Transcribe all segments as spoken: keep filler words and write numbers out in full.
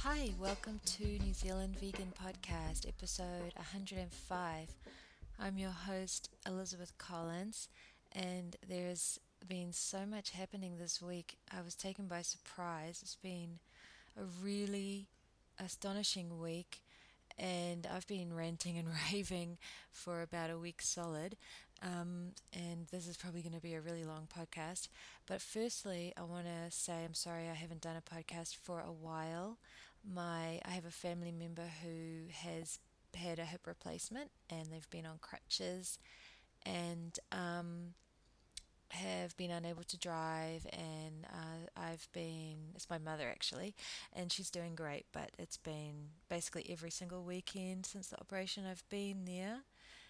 Hi, welcome to New Zealand Vegan Podcast, episode one hundred five. I'm your host, Elizabeth Collins, and there's been so much happening this week. I was taken by surprise. It's been a really astonishing week, and I've been ranting and raving for about a week solid. Um, and this is probably going to be a really long podcast. But firstly, I want to say I'm sorry I haven't done a podcast for a while. My I have a family member who has had a hip replacement, and they've been on crutches, and um, have been unable to drive, and uh, I've been, it's my mother actually, and she's doing great, but it's been basically every single weekend since the operation I've been there,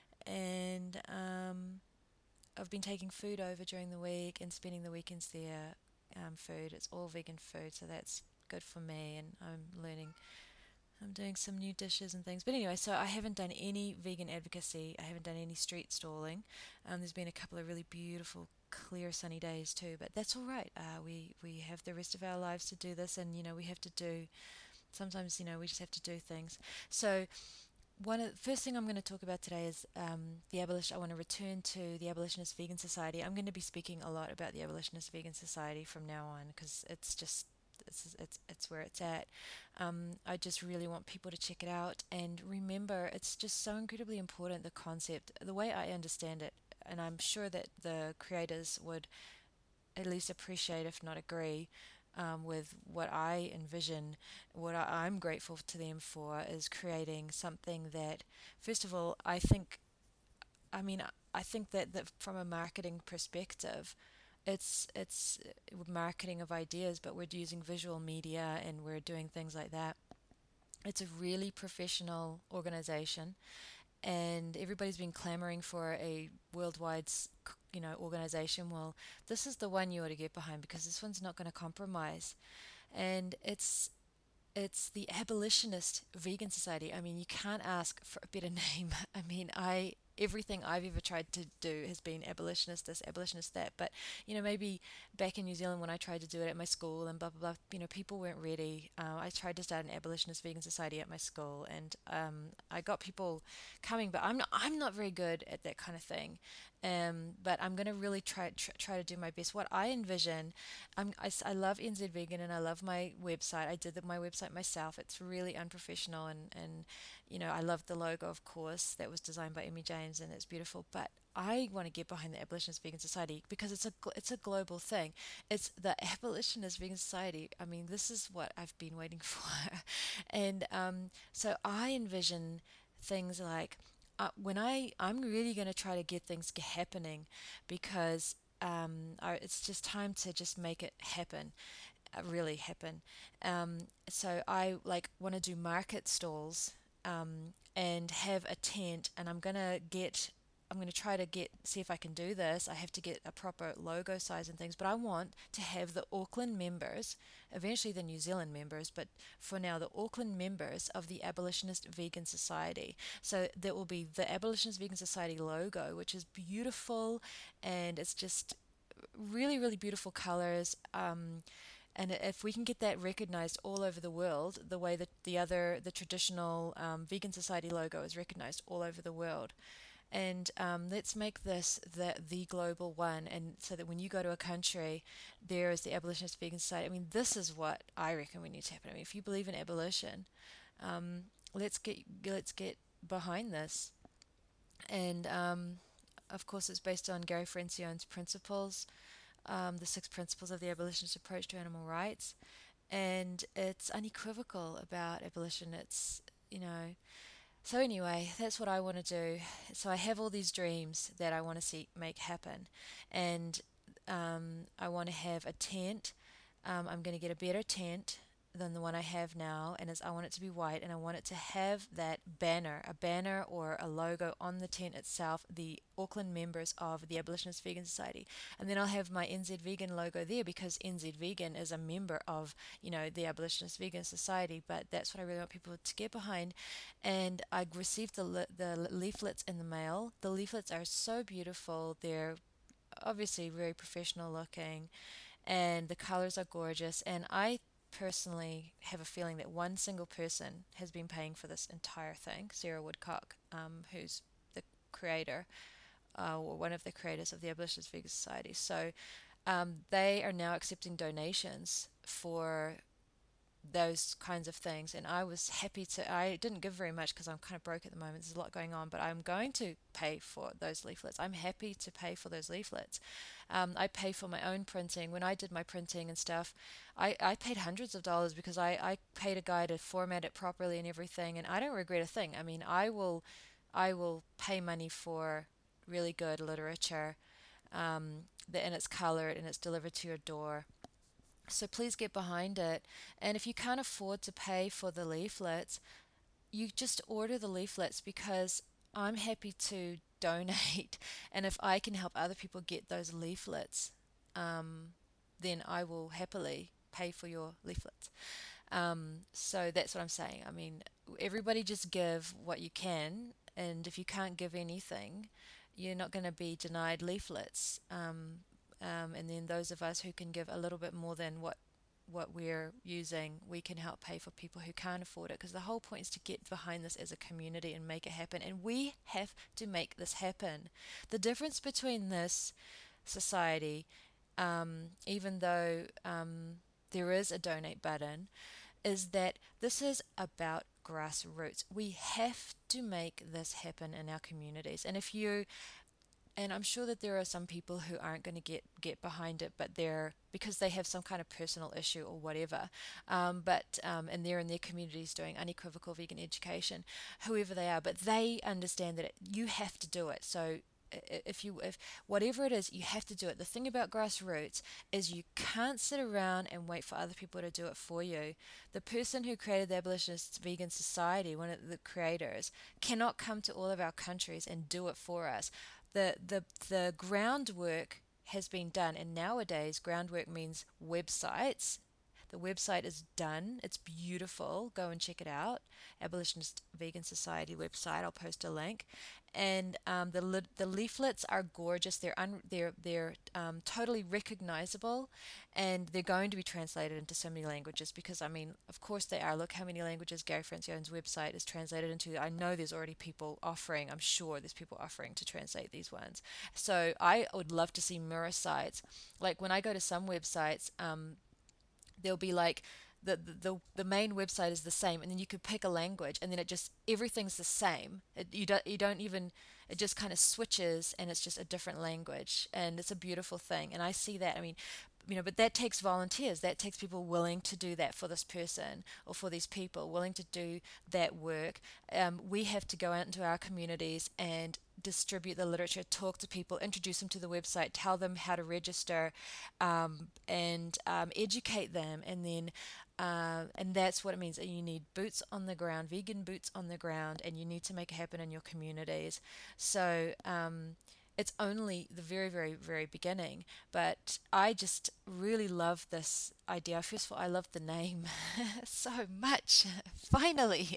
and um, I've been taking food over during the week and spending the weekends there. Um, food, it's all vegan food, so that's good for me, and I'm learning I'm doing some new dishes and things. But anyway, so I haven't done any vegan advocacy. I haven't done any street stalling. Um, there's been a couple of really beautiful, clear, sunny days too. But that's all right. Uh, we we have the rest of our lives to do this, and you know we have to do. Sometimes you know we just have to do things. So one of the first thing I'm going to talk about today is um, the abolition. I want to return to the Abolitionist Vegan Society. I'm going to be speaking a lot about the Abolitionist Vegan Society from now on because it's just it's it's it's where it's at. Um, I just really want people to check it out and remember it's just so incredibly important. The concept, the way I understand it, and I'm sure that the creators would at least appreciate, if not agree, um, with what I envision. What I, I'm grateful to them for is creating something that, first of all, I think, I mean, I think that, that from a marketing perspective, it's it's marketing of ideas, but we're using visual media and we're doing things like that. It's a really professional organization, and everybody's been clamoring for a worldwide, you know, organization. Well, this is the one you ought to get behind because this one's not going to compromise, and it's it's the Abolitionist Vegan Society. I mean, you can't ask for a better name. I mean, I everything I've ever tried to do has been abolitionist this, abolitionist that. But you know, maybe back in New Zealand when I tried to do it at my school and blah blah blah, you know, people weren't ready. Uh, I tried to start an abolitionist vegan society at my school, and um, I got people coming, but I'm not I'm not very good at that kind of thing. Um, but I'm going to really try, try try to do my best. What I envision, I'm, I, s- I love N Z Vegan and I love my website. I did the, my website myself. It's really unprofessional, and, and you know I love the logo, of course, that was designed by Emmy James, and it's beautiful. But I want to get behind the Abolitionist Vegan Society because it's a gl- it's a global thing. It's the Abolitionist Vegan Society. I mean, this is what I've been waiting for, and um, so I envision things like uh, when I I'm really going to try to get things g- happening because um, I, it's just time to just make it happen, uh, really happen. Um, so I like want to do market stalls um, and have a tent, and I'm gonna get I'm going to try to get see if I can do this. I have to get a proper logo size and things, but I want to have the Auckland members, eventually the New Zealand members, but for now the Auckland members of the Abolitionist Vegan Society. So there will be the Abolitionist Vegan Society logo, which is beautiful, and it's just really, really beautiful colors. Um, and if we can get that recognized all over the world, the way that the other, the traditional um, Vegan Society logo is recognized all over the world, and um, let's make this the the global one, and so that when you go to a country, there is the Abolitionist Vegan Society. I mean, this is what I reckon we need to happen. I mean, if you believe in abolition, um, let's get let's get behind this, and um, of course, it's based on Gary Francione's principles, um, the six principles of the abolitionist approach to animal rights, and it's unequivocal about abolition. It's you know so anyway, that's what I want to do. So I have all these dreams that I want to see make happen, and um, I want to have a tent. Um, I'm going to get a better tent than the one I have now, and it's, I want it to be white, and I want it to have that banner, a banner or a logo on the tent itself, the Auckland members of the Abolitionist Vegan Society, and then I'll have my N Z Vegan logo there because N Z Vegan is a member of, you know, the Abolitionist Vegan Society. But that's what I really want people to get behind, and I received the le- the leaflets in the mail. The leaflets are so beautiful. They're obviously very professional looking, and the colors are gorgeous. And I personally have a feeling that one single person has been paying for this entire thing, Sarah Woodcock, um, who's the creator, uh, or one of the creators of the Abolitionist Vegan Society. So um, they are now accepting donations for those kinds of things, and I was happy to. I didn't give very much because I'm kind of broke at the moment. There's a lot going on, but I'm going to pay for those leaflets. I'm happy to pay for those leaflets. um, I pay for my own printing. When I did my printing and stuff, I, I paid hundreds of dollars because I, I paid a guy to format it properly and everything, and I don't regret a thing. I mean, I will I will pay money for really good literature, um, that and it's colored and it's delivered to your door. So please get behind it. And if you can't afford to pay for the leaflets, you just order the leaflets, because I'm happy to donate. And if I can help other people get those leaflets, um, then I will happily pay for your leaflets. Um, so that's what I'm saying. I mean, everybody just give what you can. And if you can't give anything, you're not going to be denied leaflets. Um, um, and then those of us who can give a little bit more than what what we're using, we can help pay for people who can't afford it. Because the whole point is to get behind this as a community and make it happen. And we have to make this happen. The difference between this society, um, even though um, there is a donate button, is that this is about grassroots. We have to make this happen in our communities. And if you and I'm sure that there are some people who aren't going to get get behind it, but they're because they have some kind of personal issue or whatever. Um, but um, and they're in their communities doing unequivocal vegan education, whoever they are. But they understand that it, you have to do it. So if you if whatever it is, you have to do it. The thing about grassroots is you can't sit around and wait for other people to do it for you. The person who created the Abolitionist Vegan Society, one of the creators, cannot come to all of our countries and do it for us. The the the groundwork has been done, and nowadays groundwork means websites. The website is done. It's beautiful. Go and check it out. Abolitionist Vegan Society website. I'll post a link. And um, the le- the leaflets are gorgeous. They're un- they're they're um, totally recognizable, and they're going to be translated into so many languages. Because I mean, of course they are. Look how many languages Gary Francione's website is translated into. I know there's already people offering. I'm sure there's people offering to translate these ones. So I would love to see mirror sites. Like when I go to some websites, um, there'll be like the, the the main website is the same, and then you could pick a language, and then it just everything's the same. It, you don't you don't even it just kind of switches, and it's just a different language, and it's a beautiful thing. And I see that. I mean, you know, but that takes volunteers. That takes people willing to do that for this person or for these people, willing to do that work. Um, we have to go out into our communities and distribute the literature, talk to people, introduce them to the website, tell them how to register, um, and um, educate them. And then, uh, and that's what it means. You need boots on the ground, vegan boots on the ground, and you need to make it happen in your communities. So, um, it's only the very, very, very beginning. But I just really love this idea. First of all, I love the name so much. Finally.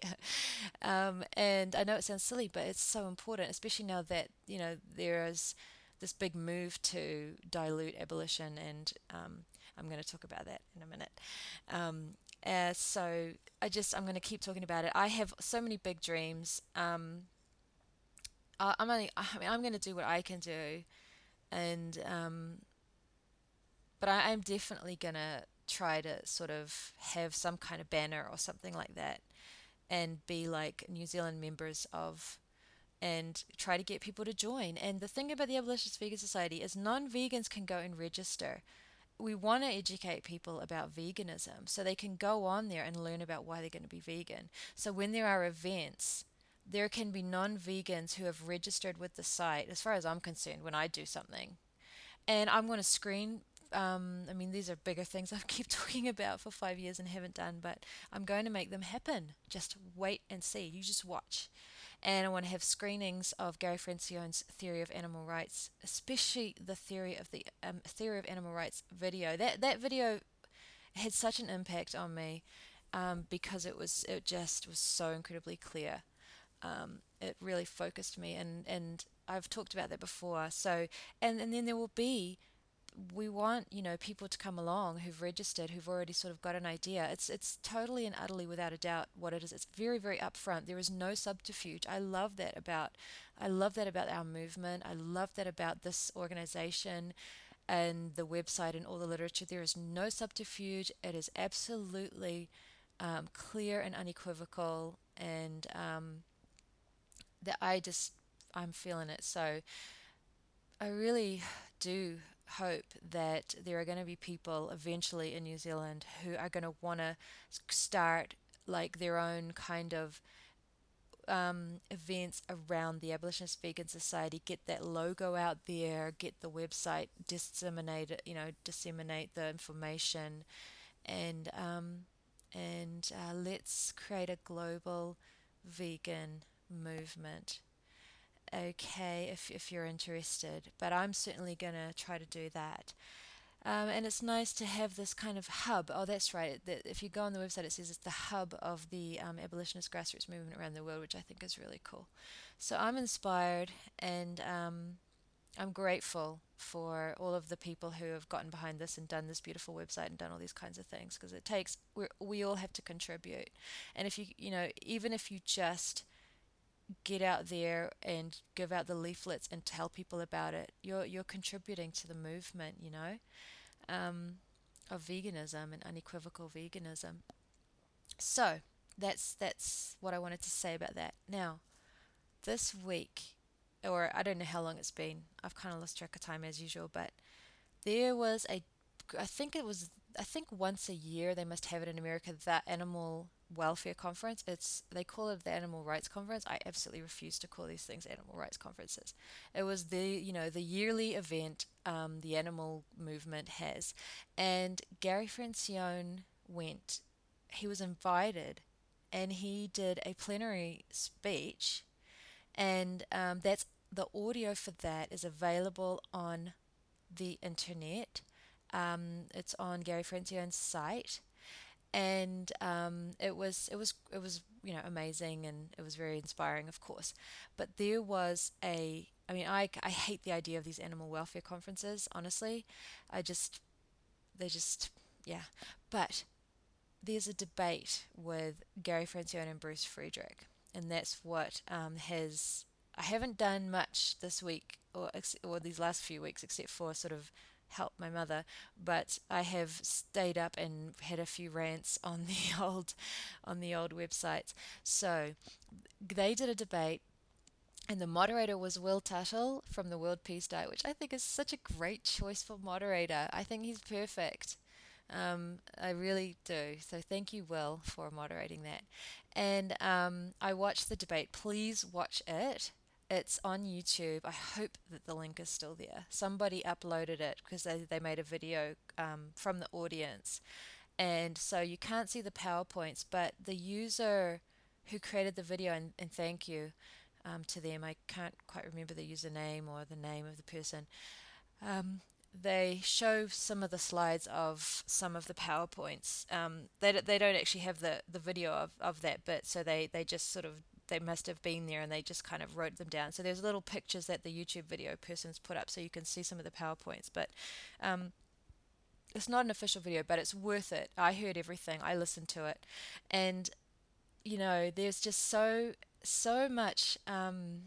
Um, and I know it sounds silly, but it's so important, especially now that, you know, there is this big move to dilute abolition. And um, I'm going to talk about that in a minute. Um, uh, so I just, I'm going to keep talking about it. I have so many big dreams. Um, I- I'm only, I mean, I'm going to do what I can do, and um, but I, I'm definitely going to try to sort of have some kind of banner or something like that, and be like New Zealand members of, and try to get people to join. And the thing about the Abolitionist Vegan Society is non-vegans can go and register. We want to educate people about veganism so they can go on there and learn about why they're going to be vegan. So when there are events, there can be non-vegans who have registered with the site, as far as I'm concerned, when I do something. And I'm going to screen, um, I mean, these are bigger things I've kept talking about for five years and haven't done, but I'm going to make them happen. Just wait and see. You just watch. And I want to have screenings of Gary Francione's Theory of Animal Rights, especially the Theory of the um, Theory of Animal Rights video. That that video had such an impact on me, um, because it was it just was so incredibly clear. Um, it really focused me, and and I've talked about that before. So and and then there will be we want, you know, people to come along who've registered, who've already sort of got an idea. It's it's totally and utterly without a doubt what it is. It's very, very upfront. There is no subterfuge. I love that about I love that about our movement. I love that about this organization and the website and all the literature. There is no subterfuge. It is absolutely um, clear and unequivocal, and um, that I just I'm feeling it. So I really do hope that there are going to be people eventually in New Zealand who are going to want to start like their own kind of um, events around the Abolitionist Vegan Society, get that logo out there, get the website, disseminate it, you know, disseminate the information, and um, and uh, let's create a global vegan movement. Okay, if if you're interested, but I'm certainly gonna try to do that. Um, and it's nice to have this kind of hub. Oh, that's right. That if you go on the website, it says it's the hub of the um, abolitionist grassroots movement around the world, which I think is really cool. So I'm inspired, and um, I'm grateful for all of the people who have gotten behind this and done this beautiful website and done all these kinds of things, because it takes we we all have to contribute. And if you you know even if you just get out there and give out the leaflets and tell people about it, you're you're contributing to the movement, you know, um, of veganism and unequivocal veganism. So that's that's what I wanted to say about that. Now, this week, or I don't know how long it's been. I've kind of lost track of time as usual, but there was a, I think it was, I think once a year they must have it in America, that animal welfare conference. It's they call it the Animal Rights Conference. I absolutely refuse to call these things animal rights conferences. It was the you know the yearly event um, the animal movement has, and Gary Francione went. He was invited, and he did a plenary speech, and um, that's the audio for that is available on the internet. Um, it's on Gary Francione's site, and um, it was it was it was you know amazing, and it was very inspiring, of course. But there was a I mean I, I hate the idea of these animal welfare conferences, honestly. I just they just yeah. But there's a debate with Gary Francione and Bruce Frederick, and that's what um, has I haven't done much this week or ex- or these last few weeks except for sort of help my mother, but I have stayed up and had a few rants on the old on the old websites. So they did a debate, and the moderator was Will Tuttle from the World Peace Diet, which I think is such a great choice for moderator. I think he's perfect. Um, I really do. So thank you, Will, for moderating that. And um, I watched the debate. Please watch it. It's on YouTube. I hope that the link is still there. Somebody uploaded it because they, they made a video um, from the audience. And so you can't see the PowerPoints, but the user who created the video, and, and thank you um, to them. I can't quite remember the username or the name of the person. Um, they show some of the slides of some of the PowerPoints. Um, they, they don't actually have the, the video of, of that bit, so they, they just sort of, they must have been there and they just kind of wrote them down. So there's little pictures that the YouTube video person's put up so you can see some of the PowerPoints. But um, it's not an official video, but it's worth it. I heard everything. I listened to it. And, you know, there's just so, so much... Um,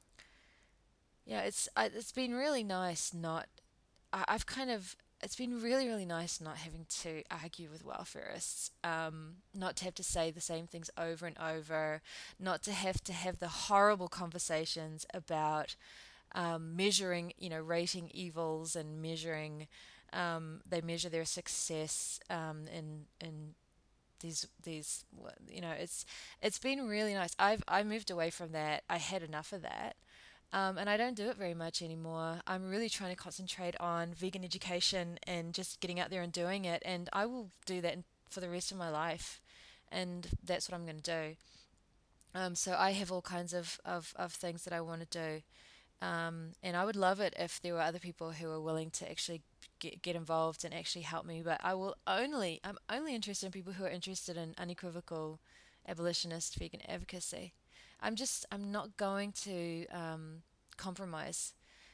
yeah, it's I, it's been really nice not I, I've kind of it's been really really nice not having to argue with welfareists, um, not to have to say the same things over and over, not to have to have the horrible conversations about um, measuring, you know, rating evils and measuring um, they measure their success um, in in these these you know it's it's been really nice. I've I moved away from that. I had enough of that. Um, and I don't do it very much anymore. I'm really trying to concentrate on vegan education and just getting out there and doing it. And I will do that for the rest of my life. And that's what I'm going to do. Um, so I have all kinds of, of, of things that I want to do. Um, and I would love it if there were other people who are willing to actually get, get involved and actually help me. But I will only, I'm only interested in people who are interested in unequivocal abolitionist vegan advocacy. I'm just, I'm not going to um, compromise.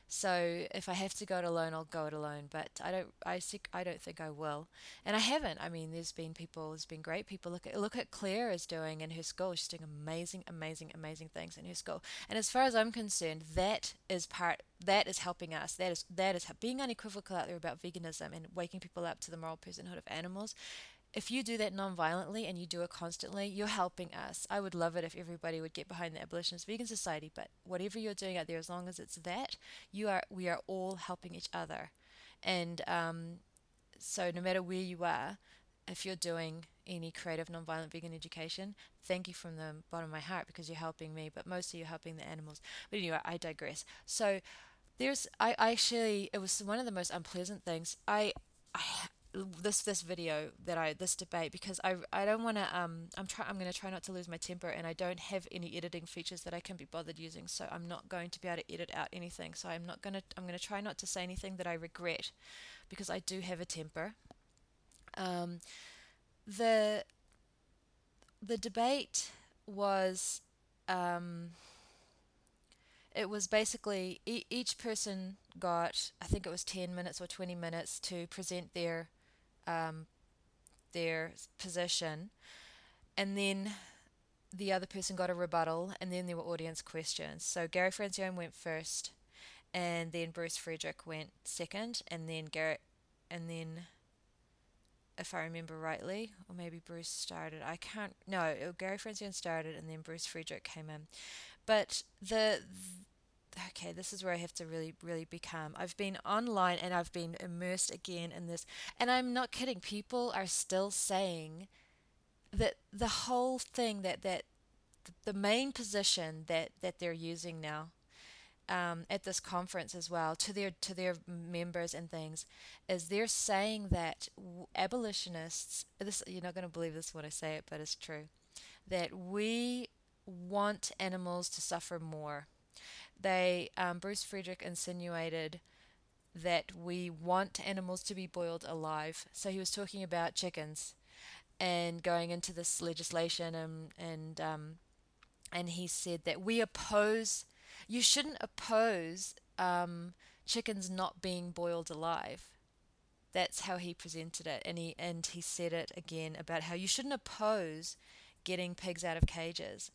So if I have to go it alone, I'll go it alone. But I don't. I think I don't think I will, and I haven't. I mean, there's been people. There's been great people. Look at look at Claire is doing in her school. She's doing amazing, amazing, amazing things in her school. And as far as I'm concerned, that is part. That is helping us. That is that is being unequivocal out there about veganism and waking people up to the moral personhood of animals. If you do that non-violently and you do it constantly, you're helping us. I would love it if everybody would get behind the abolitionist vegan society, but whatever you're doing out there, as long as it's that, you are we are all helping each other. And um, so no matter where you are, if you're doing any creative non-violent vegan education, thank you from the bottom of my heart because you're helping me, but mostly you're helping the animals. But anyway, I digress. So there's I, I actually it was one of the most unpleasant things. I I this this video that I this debate because I I don't want to um I'm try I'm going to try not to lose my temper, and I don't have any editing features that I can be bothered using, so I'm not going to be able to edit out anything. So I'm not going to I'm going to try not to say anything that I regret because I do have a temper. Um the the debate was um it was basically e- each person got, I think it was ten minutes or twenty minutes to present their um, their position, and then the other person got a rebuttal, and then there were audience questions. So Gary Francione went first, and then Bruce Frederick went second, and then Garrett, and then if I remember rightly, or maybe Bruce started. I can't. No, Gary Francione started, and then Bruce Frederick came in. But the okay, this is where I have to really, really be calm. I've been online and I've been immersed again in this, and I'm not kidding. People are still saying that the whole thing that that the main position that that they're using now um, at this conference as well to their to their members and things is they're saying that w- abolitionists. This you're not going to believe this when I say it, but it's true. That we want animals to suffer more. They um, Bruce Frederick insinuated that we want animals to be boiled alive. So he was talking about chickens and going into this legislation, and and um, and he said that we oppose. You shouldn't oppose um, chickens not being boiled alive. That's how he presented it, and he and he said it again about how you shouldn't oppose getting pigs out of cages.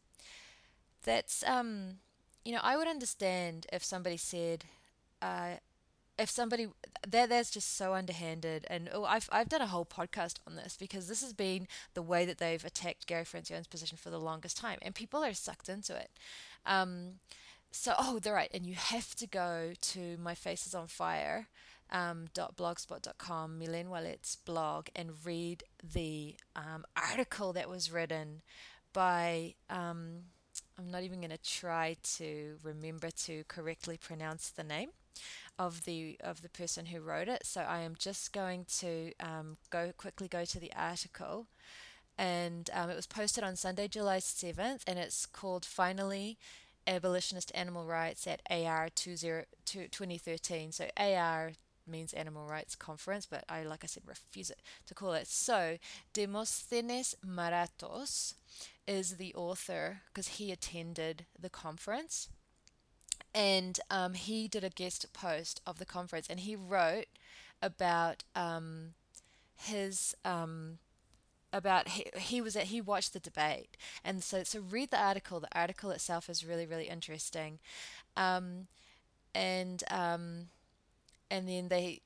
That's um, you know, I would understand if somebody said, uh, if somebody that that's just so underhanded. And oh, I've I've done a whole podcast on this because this has bんthe way that they've attacked Gary Francione's position for the longest time, and people are sucked into it. Um, so oh, they're right, and you have to go to my Face is on Fire. Um, dot blogspot dot com, Mylène Wallet's blog, and read the um, article that was written by um, I'm not even going to try to remember to correctly pronounce the name of the of the person who wrote it. So I am just going to um, go quickly go to the article, and um, it was posted on Sunday, July seventh, and it's called "Finally, Abolitionist Animal Rights at A R twenty thirteen." So A R means Animal Rights Conference, but I, like I said, refuse it to call it. So Demosthenes Maratos is the author because he attended the conference, and um, he did a guest post of the conference, and he wrote about um, his um, about he, he was at he watched the debate, and so so read the article. The article itself is really really interesting, um, and um, and then they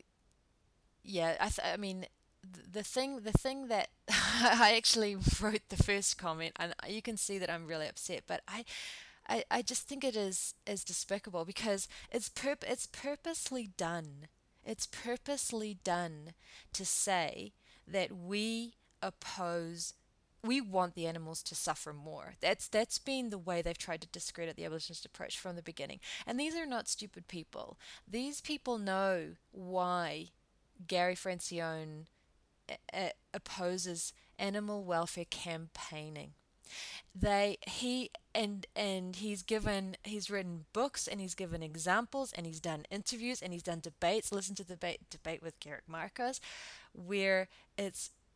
yeah I th- I mean the thing the thing that I actually wrote the first comment, and you can see that I'm really upset, but I I, I just think it is is despicable because it's purp it's purposely done. It's purposely done to say that we oppose we want the animals to suffer more. That's that's been the way they've tried to discredit the abolitionist approach from the beginning. And these are not stupid people. These people know why Gary Francione uh, opposes animal welfare campaigning. They he and and he's given he's written books, and he's given examples, and he's done interviews, and he's done debates. Listen to the debate debate with Garrett Marcos, where it's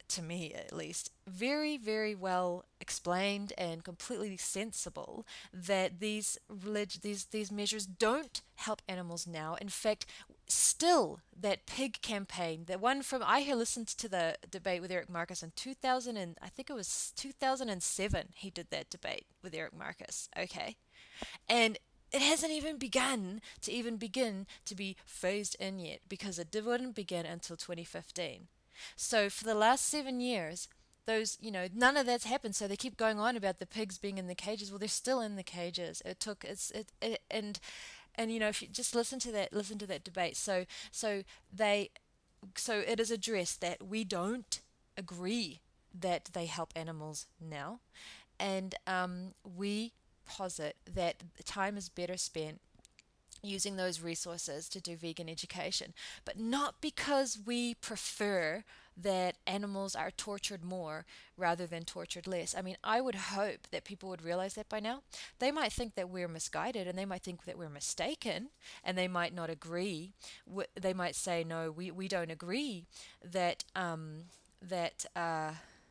to me at least, very, very well explained and completely sensible that these relig- these these measures don't help animals now. In fact, still that pig campaign, the one from I here listened to the debate with Eric Marcus in two thousand and I think it was two thousand seven. He did that debate with Eric Marcus. Okay, and it hasn't even begun to even begin to be phased in yet because it didn't begin until twenty fifteen. So for the last seven years, those, you know, none of that's happened. So they keep going on about the pigs being in the cages. Well, they're still in the cages. It took it's it, it and and you know if you just listen to that listen to that debate. So so they so it is addressed that we don't agree that they help animals now, and um, we posit that time is better spent using those resources to do vegan education, but not because we prefer that animals are tortured more rather than tortured less. I mean, I would hope that people would realize that by now. They might think that we're misguided and they might think that we're mistaken and they might not agree. They might say, no, we, we don't agree that, um, that, uh,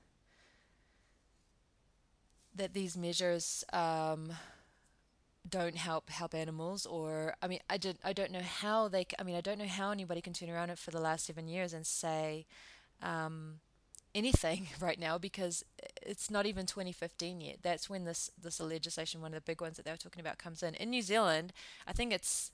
that these measures um, don't help help animals, or I mean I did I don't know how they I mean I don't know how anybody can turn around it for the last seven years and say um, anything right now, because it's not even twenty fifteen yet. That's when this this legislation, one of the big ones that they were talking about, comes in. In New Zealand, I think it's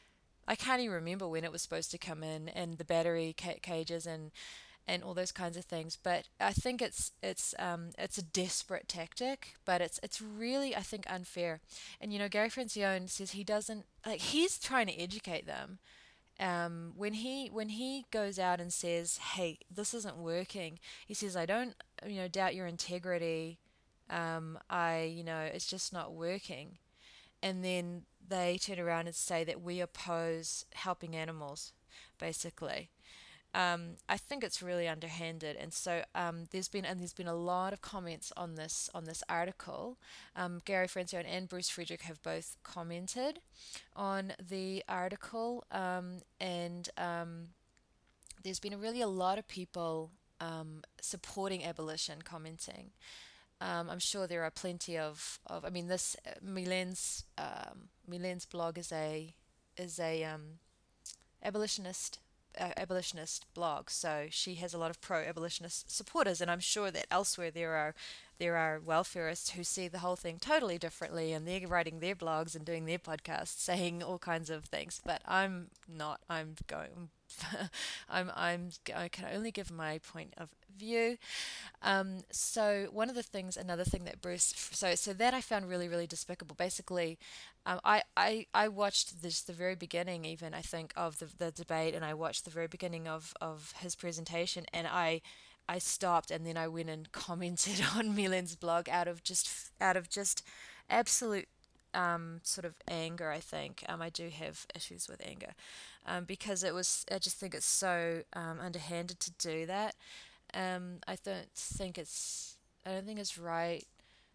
I can't even remember when it was supposed to come in, and the battery ca- cages and and all those kinds of things. But I think it's it's um, it's a desperate tactic, but it's it's really, I think, unfair. And you know, Gary Francione says he doesn't like he's trying to educate them. Um, when he when he goes out and says, "Hey, this isn't working," he says, "I don't you know doubt your integrity. Um, I you know it's just not working." And then they turn around and say that we oppose helping animals, basically. Um, I think it's really underhanded, and so um, there's been and there's been a lot of comments on this on this article. Um, Gary Francione and Bruce Frederick have both commented on the article, um, and um, there's been a really a lot of people um, supporting abolition commenting. Um, I'm sure there are plenty of, of I mean, this uh, Milen's um, Milen's blog is a is a um, abolitionist uh, abolitionist blog, so she has a lot of pro-abolitionist supporters, and I'm sure that elsewhere there are there are welfarists who see the whole thing totally differently, and they're writing their blogs and doing their podcasts, saying all kinds of things. But I'm not. I'm going. I'm I'm I can only give my point of view. Um, so one of the things, another thing that Bruce, so so that I found really really despicable. Basically, um, I, I I watched this the very beginning, even I think of the the debate, and I watched the very beginning of of his presentation, and I. I stopped and then I went and commented on Milen's blog out of just out of just absolute um, sort of anger. I think um, I do have issues with anger um, because it was. I just think it's so um, underhanded to do that. Um, I don't think it's I don't think it's right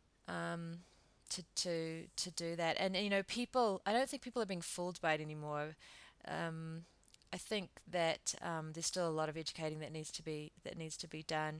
um, to to to do that. And you know, people. I don't think people are being fooled by it anymore. Um, I think that um, there's still a lot of educating that needs to be that needs to be done.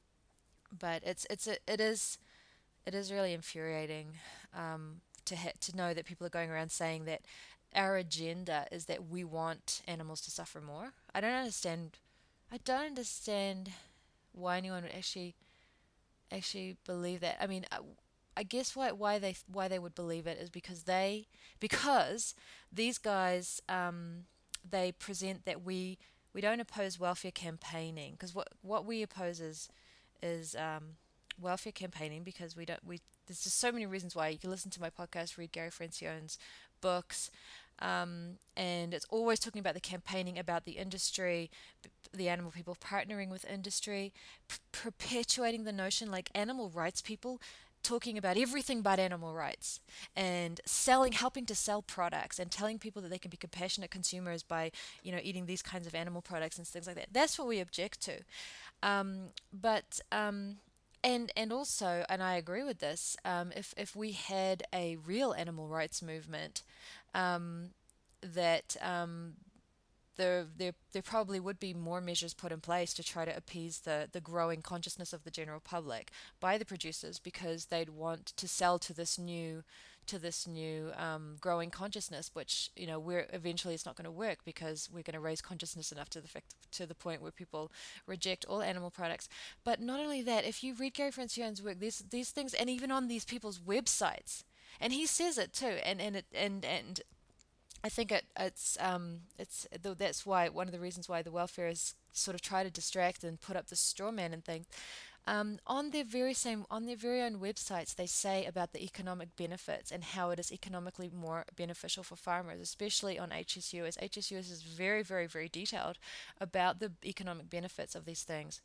But it's it's a, it is it is really infuriating um, to ha- to know that people are going around saying that our agenda is that we want animals to suffer more. I don't understand. I don't understand why anyone would actually actually believe that. I mean, I, I guess why why they why they would believe it is because they because these guys um, they present that we we don't oppose welfare campaigning, because what what we oppose is is um, welfare campaigning, because we don't we there's just so many reasons why. You can listen to my podcast, read Gary Francione's books, um, and it's always talking about the campaigning, about the industry, the animal people partnering with industry, p- perpetuating the notion, like animal rights people talking about everything but animal rights, and selling helping to sell products and telling people that they can be compassionate consumers by you know eating these kinds of animal products and things like that. That's what we object to. Um, but um, and and also, and I agree with this. Um, if if we had a real animal rights movement, um, that um, there, there, there probably would be more measures put in place to try to appease the, the growing consciousness of the general public by the producers, because they'd want to sell to this new to this new um, growing consciousness, which, you know, we're eventually it's not going to work, because we're going to raise consciousness enough to the fact, to the point where people reject all animal products. But not only that, if you read Gary Francione work, these these things, and even on these people's websites, and he says it too, and and it, and and I think it, it's um it's that's why one of the reasons why the welfare sort of try to distract and put up the straw man and things. Um, on their very same on their very own websites, they say about the economic benefits and how it is economically more beneficial for farmers, especially on H S U S. H S U S is very, very, very detailed about the economic benefits of these things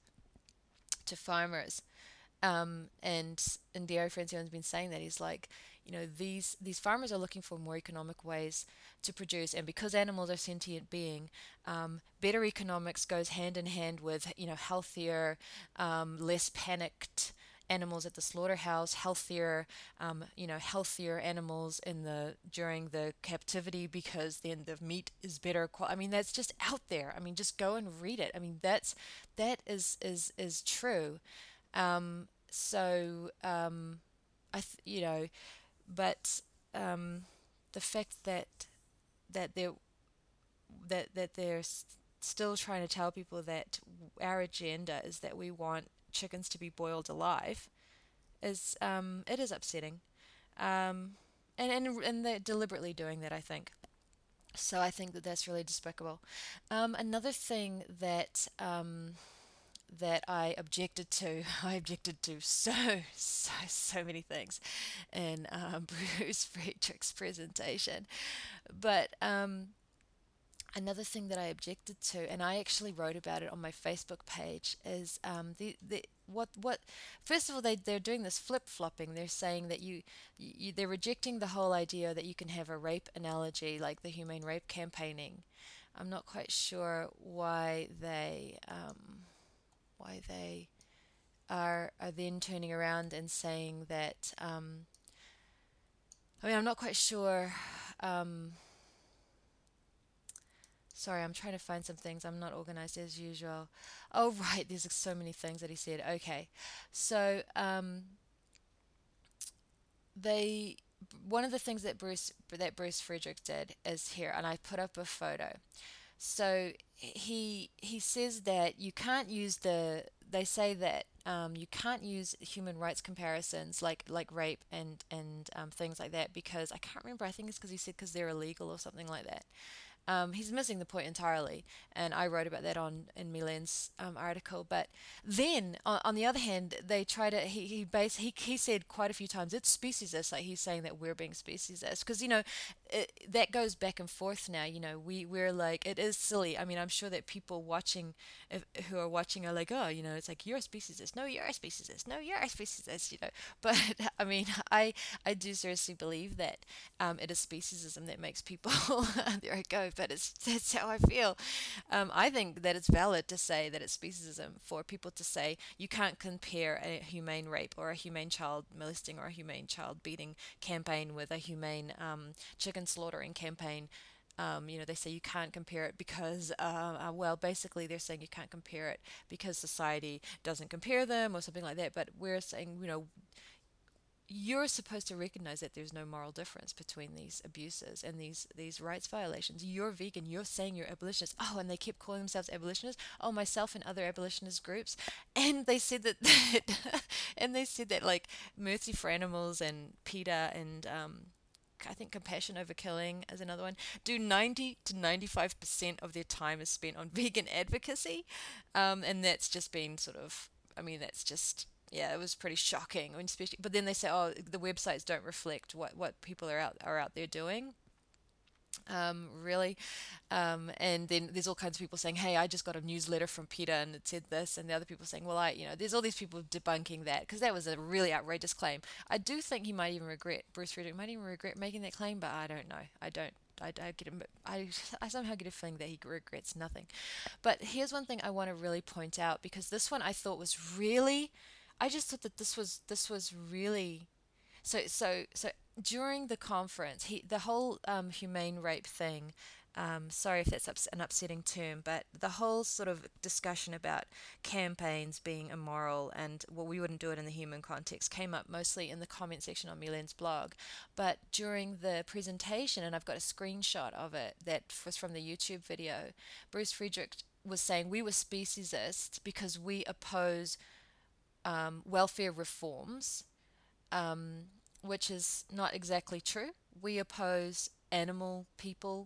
to farmers. Um, and and Gary Francione's been saying that he's like, you know, these these farmers are looking for more economic ways to produce, and because animals are sentient being, um, better economics goes hand in hand with, you know, healthier, um, less panicked animals at the slaughterhouse, healthier, um, you know, healthier animals in the during the captivity, because then the meat is better. I mean, that's just out there. I mean, just go and read it. I mean, that's that is is is true. Um, so, um, I, th- you know, but um, the fact that that they're that that they're s- still trying to tell people that our agenda is that we want chickens to be boiled alive is um, it is upsetting, um, and and and they're deliberately doing that, I think. So I think that that's really despicable. Um, another thing that um, that I objected to. I objected to so, so, so many things in um, Bruce Frederick's presentation. But um, another thing that I objected to, and I actually wrote about it on my Facebook page, is um, the, the what what first of all they they're doing this flip flopping. They're saying that you, you they're rejecting the whole idea that you can have a rape analogy like the humane rape campaigning. I'm not quite sure why they um, why they are are then turning around and saying that um, I mean I'm not quite sure um, sorry, I'm trying to find some things. I'm not organized as usual. Oh right, there's like so many things that he said. Okay. So um, they one of the things that Bruce that Bruce Frederick did is here, and I put up a photo. So he he says that you can't use the they say that um, you can't use human rights comparisons like like rape and and um, things like that, because I can't remember. I think it's because he said because they're illegal or something like that. Um, he's missing the point entirely, and I wrote about that on in Milan's um, article. But then, on, on the other hand, they try to he he base he he said quite a few times it's speciesist, like he's saying that we're being speciesist, because you know it, that goes back and forth now. You know, we we're like it is silly. I mean, I'm sure that people watching if, who are watching are like, oh, you know, it's like you're a speciesist, no, you're a speciesist, no, you're a speciesist, you know. But I mean, I I do seriously believe that um, it is speciesism that makes people there I go, but it's that's how I feel. Um, I think that it's valid to say that it's speciesism for people to say you can't compare a humane rape or a humane child molesting or a humane child beating campaign with a humane um, chicken slaughtering campaign. Um, you know, they say you can't compare it because, uh, uh, well, basically they're saying you can't compare it because society doesn't compare them or something like that. But we're saying, you know, you're supposed to recognize that there's no moral difference between these abuses and these these rights violations. You're vegan. You're saying you're abolitionist. Oh, and they kept calling themselves abolitionists. Oh, myself and other abolitionist groups, and they said that, that and they said that like Mercy for Animals and PETA and um, I think Compassion Over Killing as another one do ninety to ninety-five percent of their time is spent on vegan advocacy, um, and that's just been sort of. I mean, that's just yeah, it was pretty shocking. I mean, especially, but then they say, oh, the websites don't reflect what, what people are out are out there doing. Um, really, um, and then there's all kinds of people saying, "Hey, I just got a newsletter from PETA and it said this," and the other people saying, "Well, I, you know, there's all these people debunking that because that was a really outrageous claim." I do think he might even regret Bruce Frederick might even regret making that claim, but I don't know. I don't. I, I get him. I, I somehow get a feeling that he regrets nothing. But here's one thing I want to really point out because this one I thought was really, I just thought that this was this was really so so so during the conference, he the whole um, humane rape thing. Um, sorry if that's ups- an upsetting term, but the whole sort of discussion about campaigns being immoral and well, we wouldn't do it in the human context came up mostly in the comment section on Milen's blog. But during the presentation, and I've got a screenshot of it that was from the YouTube video, Bruce Friedrich was saying we were speciesists because we oppose um, welfare reforms, um, which is not exactly true. We oppose animal people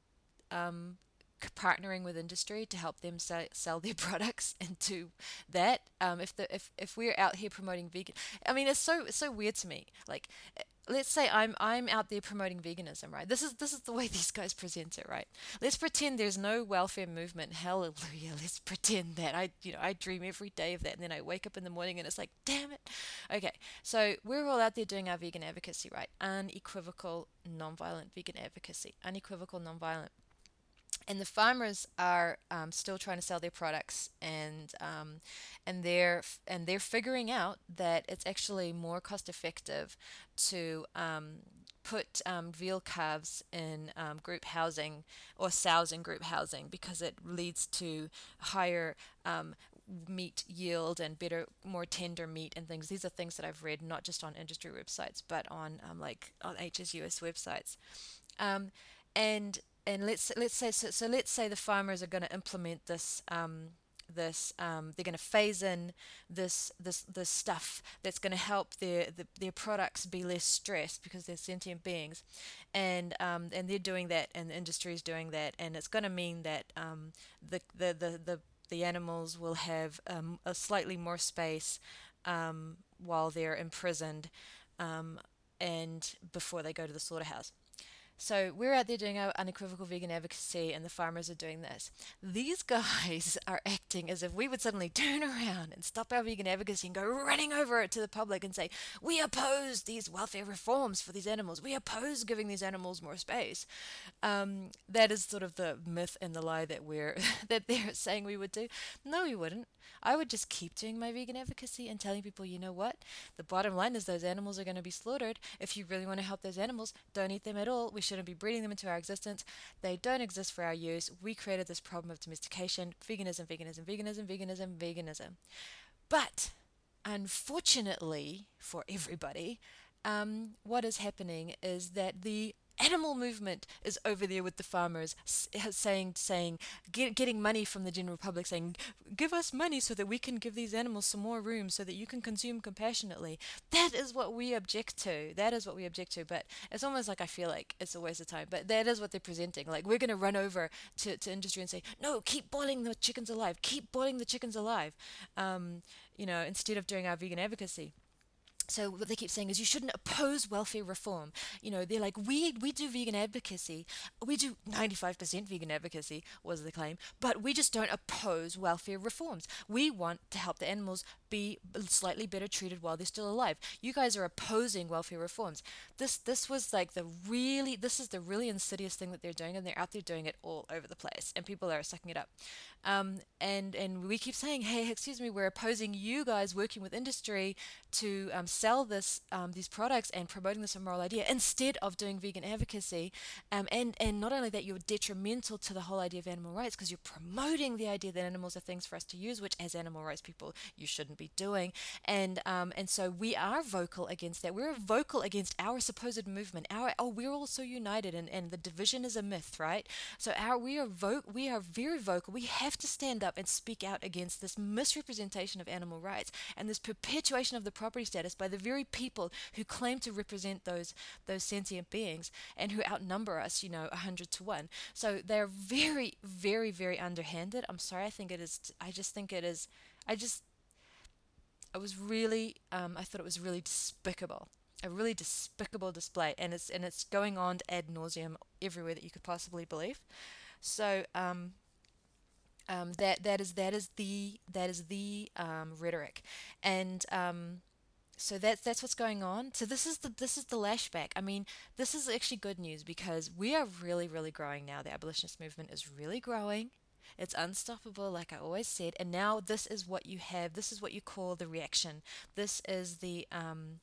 um, partnering with industry to help them sell, sell their products and do that. Um, if the if, if we're out here promoting vegan, I mean it's so it's so weird to me. Like, eh, let's say I'm I'm out there promoting veganism, right? This is this is the way these guys present it, right? Let's pretend there's no welfare movement. Hallelujah. Let's pretend that I you know I dream every day of that, and then I wake up in the morning and it's like, damn it. Okay, so we're all out there doing our vegan advocacy, right? Unequivocal, non-violent vegan advocacy. Unequivocal, non-violent, and the farmers are um, still trying to sell their products, and um, and they're and they're figuring out that it's actually more cost effective to um, put um, veal calves in um, group housing or sows in group housing because it leads to higher um, meat yield and better, more tender meat and things. These are things that I've read not just on industry websites but on um, like on H S U S websites. Um, and and let's let's say so, so let's say the farmers are going to implement this um, this um, they're going to phase in this this this stuff that's going to help their the, their products be less stressed because they're sentient beings, and um, and they're doing that, and the industry is doing that, and it's going to mean that um, the, the the the the animals will have um, a slightly more space um, while they're imprisoned, um, and before they go to the slaughterhouse. So we're out there doing our unequivocal vegan advocacy, and the farmers are doing this. These guys are acting as if we would suddenly turn around and stop our vegan advocacy and go running over it to the public and say, we oppose these welfare reforms for these animals. We oppose giving these animals more space. Um, that is sort of the myth and the lie that we're that they're saying we would do. No, we wouldn't. I would just keep doing my vegan advocacy and telling people, you know what? The bottom line is those animals are going to be slaughtered. If you really want to help those animals, don't eat them at all. We shouldn't be breeding them into our existence. They don't exist for our use. We created this problem of domestication. Veganism, veganism, veganism, veganism, veganism. But unfortunately for everybody, um, what is happening is that the animal movement is over there with the farmers saying saying get, getting money from the general public, saying give us money so that we can give these animals some more room so that you can consume compassionately. That is what we object to. That is what we object to. But it's almost like I feel like it's a waste of time, but that is what they're presenting. Like, we're going to run over to, to industry and say, no, keep boiling the chickens alive, keep boiling the chickens alive, um, you know, instead of doing our vegan advocacy. So what they keep saying is you shouldn't oppose welfare reform. You know, they're like, we we do vegan advocacy. We do ninety-five percent vegan advocacy, was the claim, but we just don't oppose welfare reforms. We want to help the animals be slightly better treated while they're still alive. You guys are opposing welfare reforms. This this was like the really, this is the really insidious thing that they're doing, and they're out there doing it all over the place, and people are sucking it up. Um, and and we keep saying, hey, excuse me, we're opposing you guys working with industry to um, sell this um, these products and promoting this immoral idea instead of doing vegan advocacy. Um, and and not only that, you're detrimental to the whole idea of animal rights because you're promoting the idea that animals are things for us to use, which as animal rights people you shouldn't be doing. And um, and so we are vocal against that. We're vocal against our supposed movement. Our oh, we're all so united, and, and the division is a myth, right? So our we are vo- we are very vocal. We have to stand up and speak out against this misrepresentation of animal rights and this perpetuation of the property status by the very people who claim to represent those those sentient beings and who outnumber us, you know, a hundred to one. So they're very, very, very underhanded. I'm sorry. I think it is. I just think it is. I just. I was really. Um, I thought it was really despicable. A really despicable display, and it's and it's going on ad nauseum everywhere that you could possibly believe. So um, um, that that is that is the that is the um, rhetoric, and um, so that's that's what's going on. So this is the this is the lashback. I mean, this is actually good news because we are really really growing now. The abolitionist movement is really growing. It's unstoppable, like I always said. And now this is what you have. This is what you call the reaction. This is the um,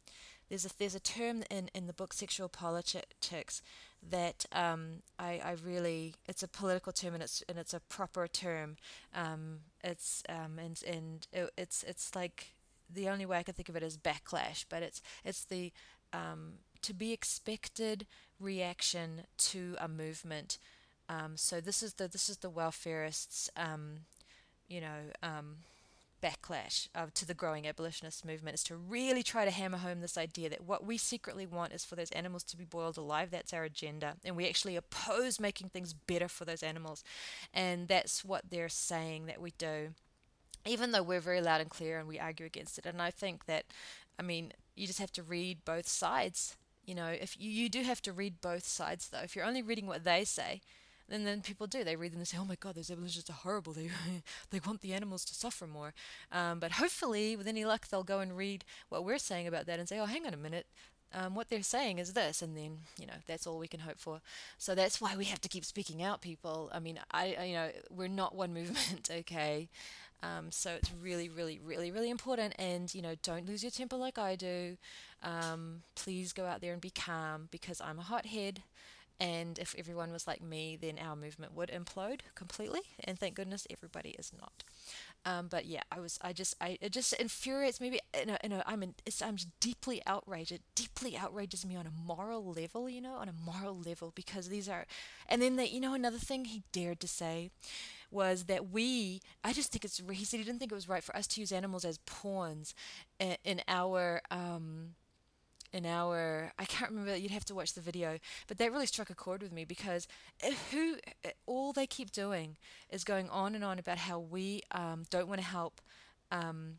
there's a there's a term in in the book Sexual Politics that um, I I really it's a political term, and it's and it's a proper term. Um, it's um, and and it, it's it's like the only way I can think of it is backlash, but it's it's the um, to be expected reaction to a movement. Um, so this is the this is the welfarists, um, you know, um, backlash uh, to the growing abolitionist movement, is to really try to hammer home this idea that what we secretly want is for those animals to be boiled alive. That's our agenda, and we actually oppose making things better for those animals, and that's what they're saying that we do, even though we're very loud and clear and we argue against it. And I think that, I mean, you just have to read both sides. You know, if you, you do have to read both sides, though. If you're only reading what they say, then then people do. They read them and say, "Oh my God, those abolitionists are horrible. They they want the animals to suffer more." Um, but hopefully, with any luck, they'll go and read what we're saying about that and say, "Oh, hang on a minute. Um, what they're saying is this," and then you know that's all we can hope for. So that's why we have to keep speaking out, people. I mean, I, I you know we're not one movement, okay? Um, so it's really, really, really, really important. And you know, don't lose your temper like I do. Um, please go out there and be calm, because I'm a hothead. And if everyone was like me, then our movement would implode completely. And thank goodness everybody is not. Um, but yeah, I was, I just, I, it just infuriates me. You know, you know, I'm, in, it's, I'm deeply outraged. It deeply outrages me on a moral level, you know, on a moral level, because these are, and then they, you know, another thing he dared to say was that we, I just think it's, he said he didn't think it was right for us to use animals as pawns in, in our, um, in our I can't remember, you'd have to watch the video, but that really struck a chord with me, because who all they keep doing is going on and on about how we um, don't want to help. um,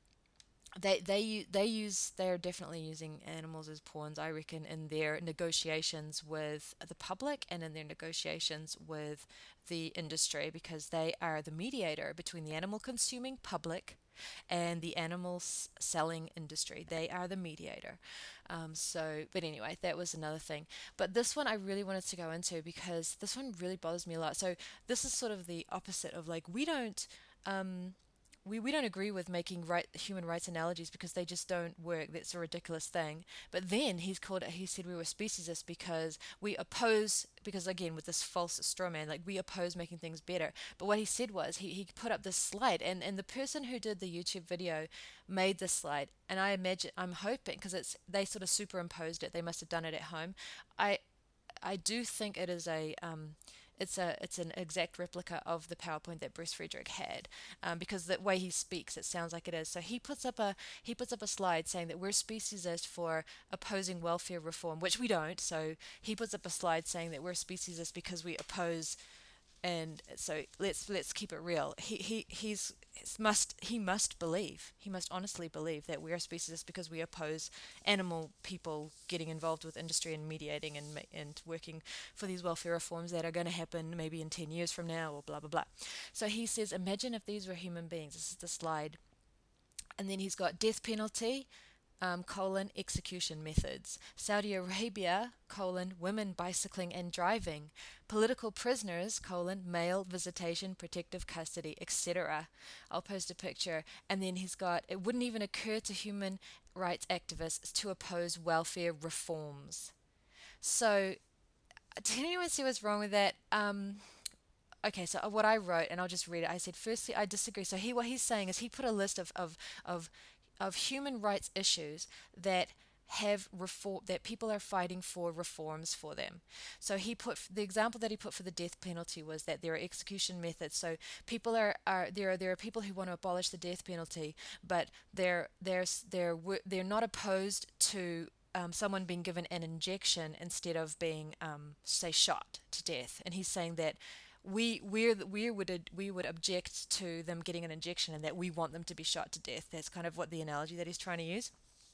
they they they use they are definitely using animals as pawns, I reckon, in their negotiations with the public and in their negotiations with the industry, because they are the mediator between the animal consuming public and the animal s- selling industry. They are the mediator. Um, so, but anyway, that was another thing. But this one I really wanted to go into, because this one really bothers me a lot. So this is sort of the opposite of, like, we don't. Um, we, we don't agree with making right human rights analogies, because they just don't work. That's a ridiculous thing. But then he's called he said we were speciesist because we oppose, because again with this false straw man, like we oppose making things better. But what he said was he, he put up this slide, and, and the person who did the YouTube video made this slide, and I imagine I'm hoping, because it's they sort of superimposed it, they must have done it at home. I I do think it is a um, it's a it's an exact replica of the PowerPoint that Bruce Frederick had, um, because the way he speaks, it sounds like it is. So he puts up a he puts up a slide saying that we're speciesist for opposing welfare reform, which we don't. So he puts up a slide saying that we're speciesist because we oppose, and so let's let's keep it real. He he he's must he must believe he must honestly believe that we are speciesists because we oppose animal people getting involved with industry and mediating and and working for these welfare reforms that are going to happen maybe in ten years from now, or blah blah blah. So he says, imagine if these were human beings. This is the slide, and then he's got death penalty, um, colon execution methods, Saudi Arabia, colon women bicycling and driving, political prisoners, colon male visitation, protective custody, et cetera. I'll post a picture, and then he's got, it wouldn't even occur to human rights activists to oppose welfare reforms. So, did anyone see what's wrong with that? Um, okay, so what I wrote, and I'll just read it. I said, firstly, I disagree. So he, what he's saying is he put a list of of of, of human rights issues that have reform that people are fighting for reforms for them. So he put the example that he put for the death penalty was that there are execution methods. So people are, are there are there are people who want to abolish the death penalty, but they're they're they're they're not opposed to um, someone being given an injection instead of being, um, say, shot to death. And he's saying that we we we would we would object to them getting an injection, and that we want them to be shot to death. That's kind of what the analogy that he's trying to use.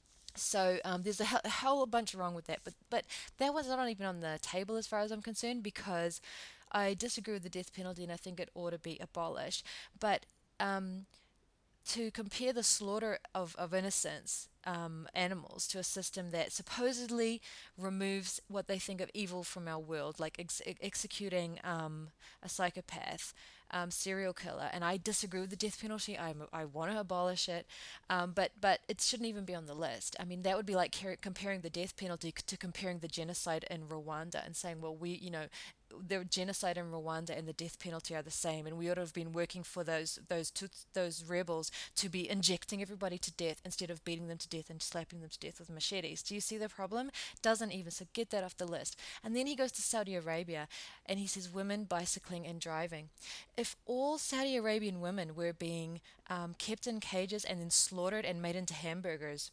So um, there's a, a whole bunch wrong with that, but but that was not even on the table as far as I'm concerned, because I disagree with the death penalty and I think it ought to be abolished. But um, to compare the slaughter of, of innocents um, animals to a system that supposedly removes what they think of evil from our world, like ex- executing um, a psychopath, um, serial killer. And I disagree with the death penalty. I I want to abolish it, um, but but it shouldn't even be on the list. I mean, that would be like car- comparing the death penalty to comparing the genocide in Rwanda and saying, well, we you know the genocide in Rwanda and the death penalty are the same, and we ought to have been working for those those Tuts- those rebels to be injecting everybody to death instead of beating them to death and slapping them to death with machetes. Do you see the problem? Doesn't even, so get that off the list. And then he goes to Saudi Arabia and he says women bicycling and driving. If all Saudi Arabian women were being um, kept in cages and then slaughtered and made into hamburgers,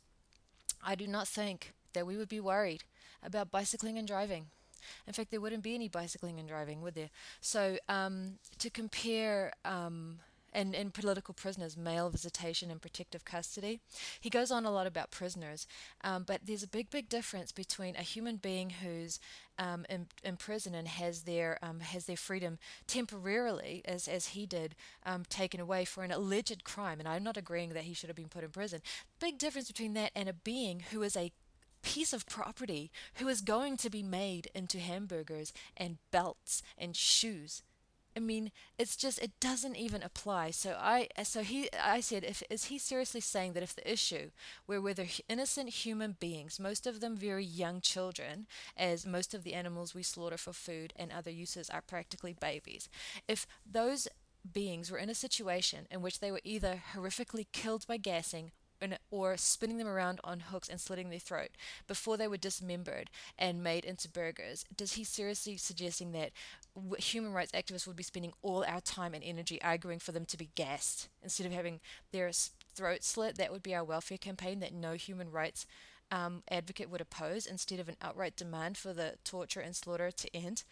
I do not think that we would be worried about bicycling and driving. In fact, there wouldn't be any bicycling and driving, would there? So, um, to compare um, and, and political prisoners, male visitation and protective custody, he goes on a lot about prisoners, um, but there's a big, big difference between a human being who's um, in, in prison and has their um, has their freedom temporarily, as as he did, um, taken away for an alleged crime. And I'm not agreeing that he should have been put in prison. Big difference between that and a being who is a piece of property who is going to be made into hamburgers and belts and shoes. I mean, it's just it doesn't even apply. So I so he I said, if is he seriously saying that if the issue were whether innocent human beings, most of them very young children, as most of the animals we slaughter for food and other uses are practically babies, if those beings were in a situation in which they were either horrifically killed by gassing or spinning them around on hooks and slitting their throat before they were dismembered and made into burgers. Does he seriously suggesting that human rights activists would be spending all our time and energy arguing for them to be gassed instead of having their throat slit? That would be our welfare campaign that no human rights um, advocate would oppose, instead of an outright demand for the torture and slaughter to end.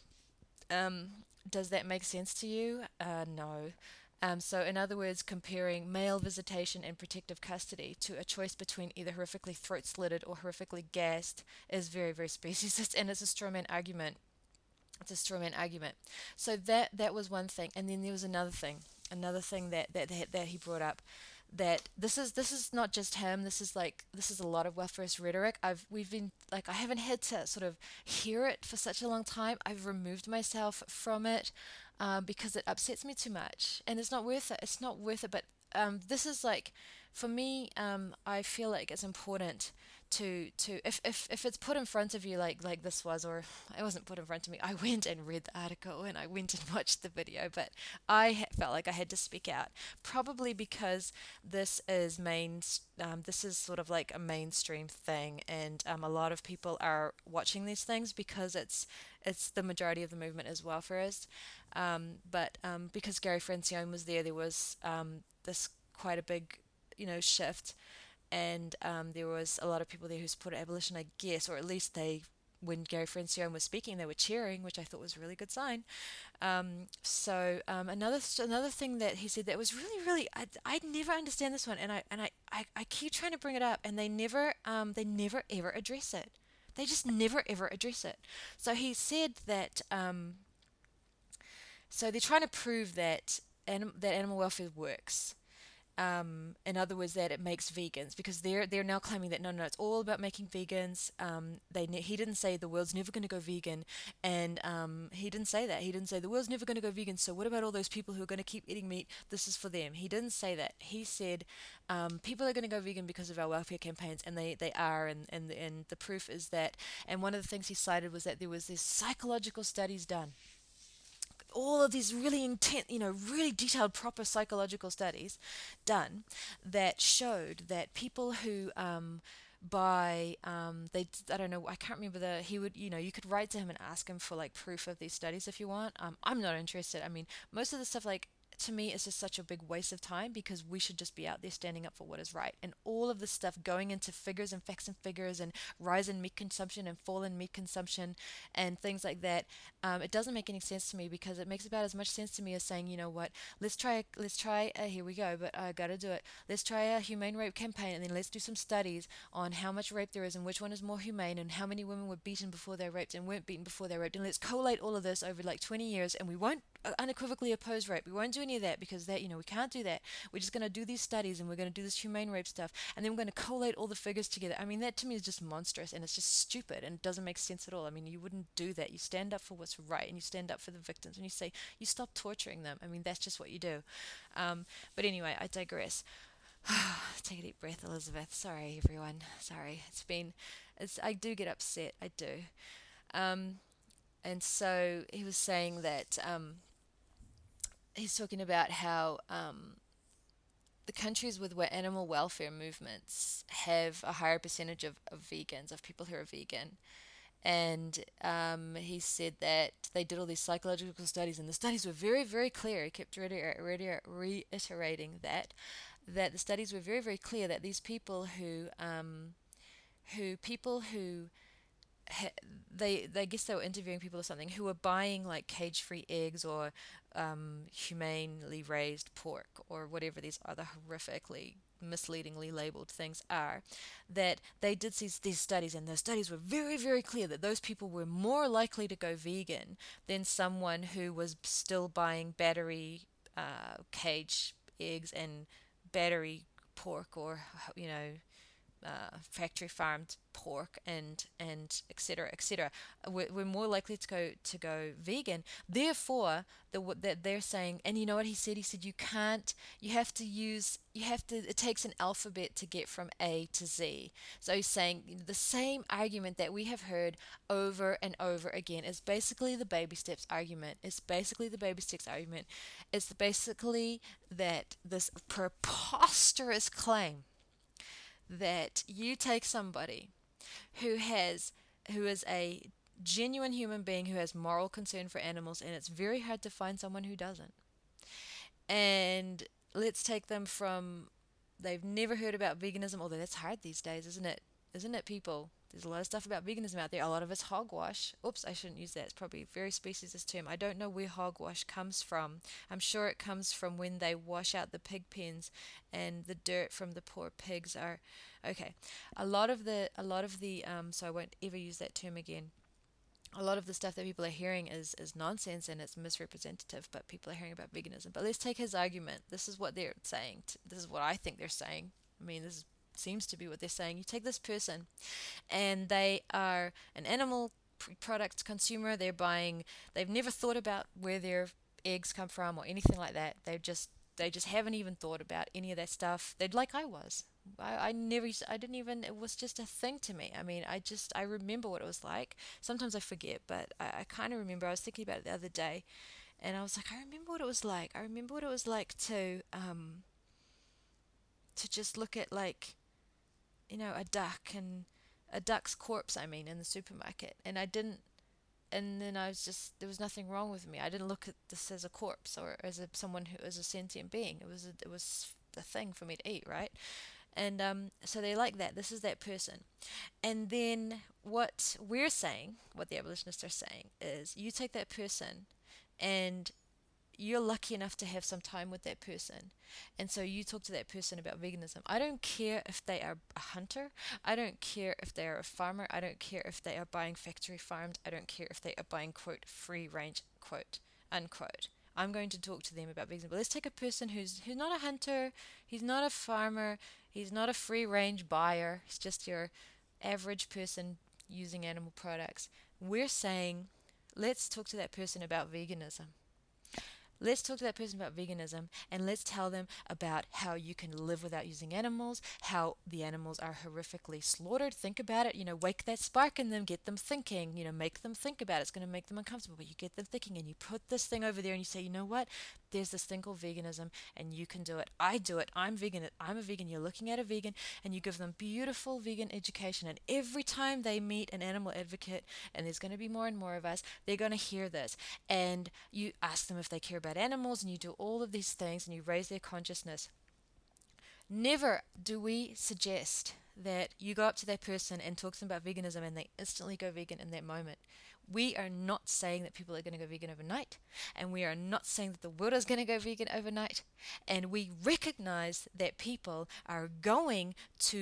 Um, does that make sense to you? Uh, no. Um, so, in other words, comparing male visitation and protective custody to a choice between either horrifically throat slitted or horrifically gassed is very, very speciesist, and it's a straw man argument. It's a straw man argument. So that that was one thing, and then there was another thing, another thing that that that, that he brought up. That this is this is not just him. This is like this is a lot of welfarist rhetoric. I've we've been like I haven't had to sort of hear it for such a long time. I've removed myself from it um, because it upsets me too much, and it's not worth it. It's not worth it. But um, this is like, for me, um, I feel like it's important to to if, if if it's put in front of you like like this was, or it wasn't put in front of me. I went and read the article and I went and watched the video, but I ha- felt like I had to speak out, probably because this is main um, this is sort of like a mainstream thing, and um, a lot of people are watching these things because it's it's the majority of the movement as well for us. Um, but um, because Gary Francione was there, there was um, this quite a big, you know, shift, and um, there was a lot of people there who supported abolition, I guess, or at least they, when Gary Francione was speaking, they were cheering, which I thought was a really good sign. Um, so um, another another thing that he said that was really really I I never understand this one, and I and I, I, I keep trying to bring it up, and they never um, they never ever address it. They just never ever address it. So he said that um, so they're trying to prove that anim- that animal welfare works. Um, in other words, that it makes vegans, because they're they're now claiming that no, no, it's all about making vegans. Um, they ne- he didn't say the world's never going to go vegan, and um, he didn't say that. He didn't say the world's never going to go vegan. So what about all those people who are going to keep eating meat? This is for them. He didn't say that. He said um, people are going to go vegan because of our welfare campaigns, and they they are, and and and the proof is that. And one of the things he cited was that there was these psychological studies done, all of these really intense, you know, really detailed, proper psychological studies done that showed that people who um, by um, they I don't know, I can't remember the he would, you know, you could write to him and ask him for like proof of these studies if you want. um, I'm not interested. I mean, most of the stuff, like, to me, it's just such a big waste of time, because we should just be out there standing up for what is right. And all of this stuff going into figures and facts and figures and rise in meat consumption and fall in meat consumption and things like that, um, it doesn't make any sense to me, because it makes about as much sense to me as saying, you know what, let's try, let's try, uh, here we go, but I gotta do it. Let's try a humane rape campaign, and then let's do some studies on how much rape there is and which one is more humane and how many women were beaten before they raped and weren't beaten before they raped. And let's collate all of this over like twenty years, and we won't unequivocally oppose rape. We won't do any of that because that, you know, we can't do that. We're just going to do these studies and we're going to do this humane rape stuff. And then we're going to collate all the figures together. I mean, that to me is just monstrous and it's just stupid and it doesn't make sense at all. I mean, you wouldn't do that. You stand up for what's right and you stand up for the victims and you say, you stop torturing them. I mean, that's just what you do. Um, but anyway, I digress. Take a deep breath, Elizabeth. Sorry, everyone. Sorry. It's been, it's, I do get upset. I do. Um, and so he was saying that um, he's talking about how um, the countries with where animal welfare movements have a higher percentage of, of vegans, of people who are vegan. And um, he said that they did all these psychological studies, and the studies were very, very clear. He kept reiterating that that the studies were very, very clear that these people who um, who people who they they guess they were interviewing people or something who were buying like cage-free eggs or um, humanely raised pork or whatever these other horrifically misleadingly labeled things are, that they did these, these studies, and those studies were very, very clear that those people were more likely to go vegan than someone who was still buying battery uh, cage eggs and battery pork, or you know uh, factory farmed pork and and et cetera et cetera. We're, we're more likely to go to go vegan. Therefore, the that they're saying, and you know what he said? He said you can't. You have to use. You have to. It takes an alphabet to get from A to Z. So he's saying the same argument that we have heard over and over again is basically the baby steps argument. It's basically the baby steps argument. It's basically that this preposterous claim that you take somebody who has who is a genuine human being who has moral concern for animals, and it's very hard to find someone who doesn't, and let's take them from they've never heard about veganism, although that's hard these days, isn't it? Isn't it, people? There's a lot of stuff about veganism out there. A lot of it's hogwash. Oops, I shouldn't use that. It's probably a very speciesist term. I don't know where hogwash comes from. I'm sure it comes from when they wash out the pig pens and the dirt from the poor pigs are okay. A lot of the a lot of the um so I won't ever use that term again. A lot of the stuff that people are hearing is, is nonsense and it's misrepresentative, but people are hearing about veganism. But let's take his argument. This is what they're saying. This is what I think they're saying. I mean, this is seems to be what they're saying. You take this person and they are an animal product consumer. They're buying, they've never thought about where their eggs come from or anything like that. They just they just haven't even thought about any of that stuff. They'd like I was. I, I never I didn't even it was just a thing to me. I mean, I just I remember what it was like. Sometimes I forget, but I, I kind of remember. I was thinking about it the other day, and I was like, I remember what it was like. I remember what it was like to um to just look at, like, you know, a duck and a duck's corpse, I mean, in the supermarket. And I didn't, and then I was just, there was nothing wrong with me. I didn't look at this as a corpse or as a, someone who is a sentient being. It was, a, it was a thing for me to eat, right? And um, so they like that. This is that person. And then what we're saying, what the abolitionists are saying, is you take that person and you're lucky enough to have some time with that person, and so you talk to that person about veganism. I don't care if they are a hunter, I don't care if they are a farmer, I don't care if they are buying factory farmed, I don't care if they are buying, quote, free range, quote, unquote. I'm going to talk to them about veganism. But let's take a person who's who's not a hunter, he's not a farmer, he's not a free range buyer, he's just your average person using animal products. We're saying, let's talk to that person about veganism. Let's talk to that person about veganism, and let's tell them about how you can live without using animals, how the animals are horrifically slaughtered. Think about it, you know, wake that spark in them, get them thinking, you know, make them think about it. It's going to make them uncomfortable, but you get them thinking, and you put this thing over there and you say, you know what, there's this thing called veganism, and you can do it. I do it. I'm vegan. I'm a vegan. You're looking at a vegan, and you give them beautiful vegan education, and every time they meet an animal advocate, and there's going to be more and more of us, they're going to hear this, and you ask them if they care about animals, and you do all of these things, and you raise their consciousness. Never do we suggest that you go up to that person and talk to them about veganism and they instantly go vegan in that moment. We are not saying that people are going to go vegan overnight, and we are not saying that the world is going to go vegan overnight, and we recognize that people are going to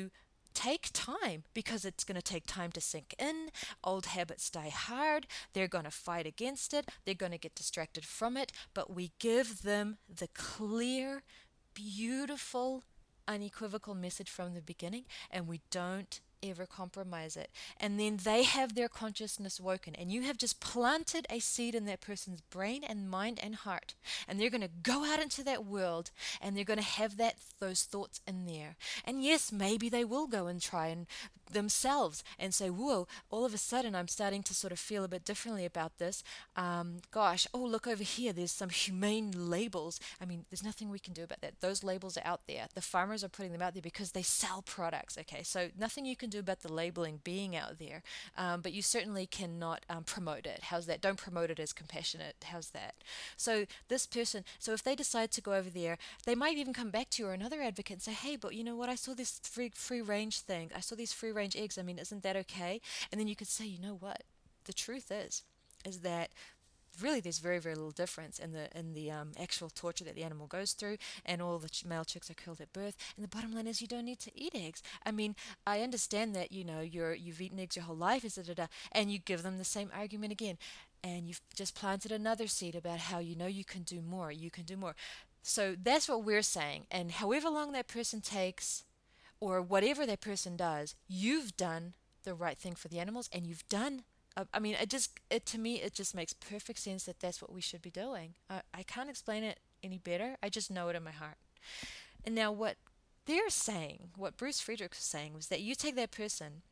take time, because it's going to take time to sink in. Old habits die hard. They're going to fight against it. They're going to get distracted from it. But we give them the clear, beautiful, unequivocal message from the beginning, and we don't ever compromise it. And then they have their consciousness woken, and you have just planted a seed in that person's brain and mind and heart, and they're going to go out into that world, and they're going to have that those thoughts in there. And yes, maybe they will go and try and themselves and say, whoa, all of a sudden I'm starting to sort of feel a bit differently about this. Um, gosh, oh, look over here, there's some humane labels. I mean, there's nothing we can do about that. Those labels are out there. The farmers are putting them out there because they sell products, okay? So nothing you can do about the labeling being out there, um, but you certainly cannot um, promote it. How's that? Don't promote it as compassionate. How's that? So this person, so if they decide to go over there, they might even come back to you or another advocate and say, hey, but you know what? I saw this free free range thing. I saw these free range eggs. I mean, isn't that okay? And then you could say, you know what? The truth is, is that really there's very very little difference in the in the um, actual torture that the animal goes through, and all the ch- male chicks are killed at birth, and the bottom line is you don't need to eat eggs. I mean, I understand that, you know, you're you've eaten eggs your whole life, da, da, da, and you give them the same argument again, and you've just planted another seed about how, you know, you can do more, you can do more. So that's what we're saying, and however long that person takes, or whatever that person does, you've done the right thing for the animals, and you've done uh, I mean, it just, it to me, it just makes perfect sense that that's what we should be doing. I, I can't explain it any better. I just know it in my heart. And now, what they're saying, what Bruce Friedrich was saying, was that you take that person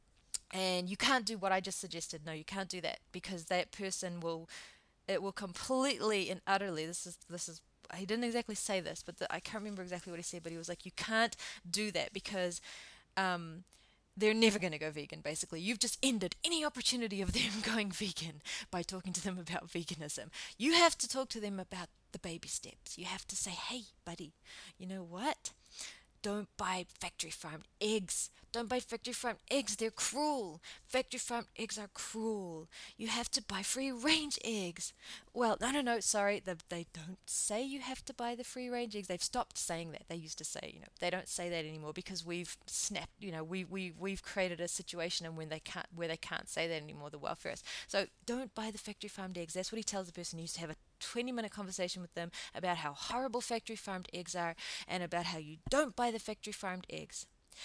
and you can't do what I just suggested. No, you can't do that, because that person will, it will completely and utterly, this is, this is, he didn't exactly say this, but the, I can't remember exactly what he said, but he was like, you can't do that because, um, they're never going to go vegan, basically. You've just ended any opportunity of them going vegan by talking to them about veganism. You have to talk to them about the baby steps. You have to say, hey, buddy, you know what? Don't buy factory farmed eggs. Don't buy factory farmed eggs. They're cruel. Factory farmed eggs are cruel. You have to buy free range eggs. Well, no, no, no, sorry. They, they don't say you have to buy the free range eggs. They've stopped saying that. They used to say, you know, they don't say that anymore because we've snapped, you know, we, we, we've created a situation and when they can't, where they can't say that anymore, the welfarists. So don't buy the factory farmed eggs. That's what he tells the person. He used to have a twenty minute conversation with them about how horrible factory farmed eggs are and about how you don't buy the factory farmed eggs.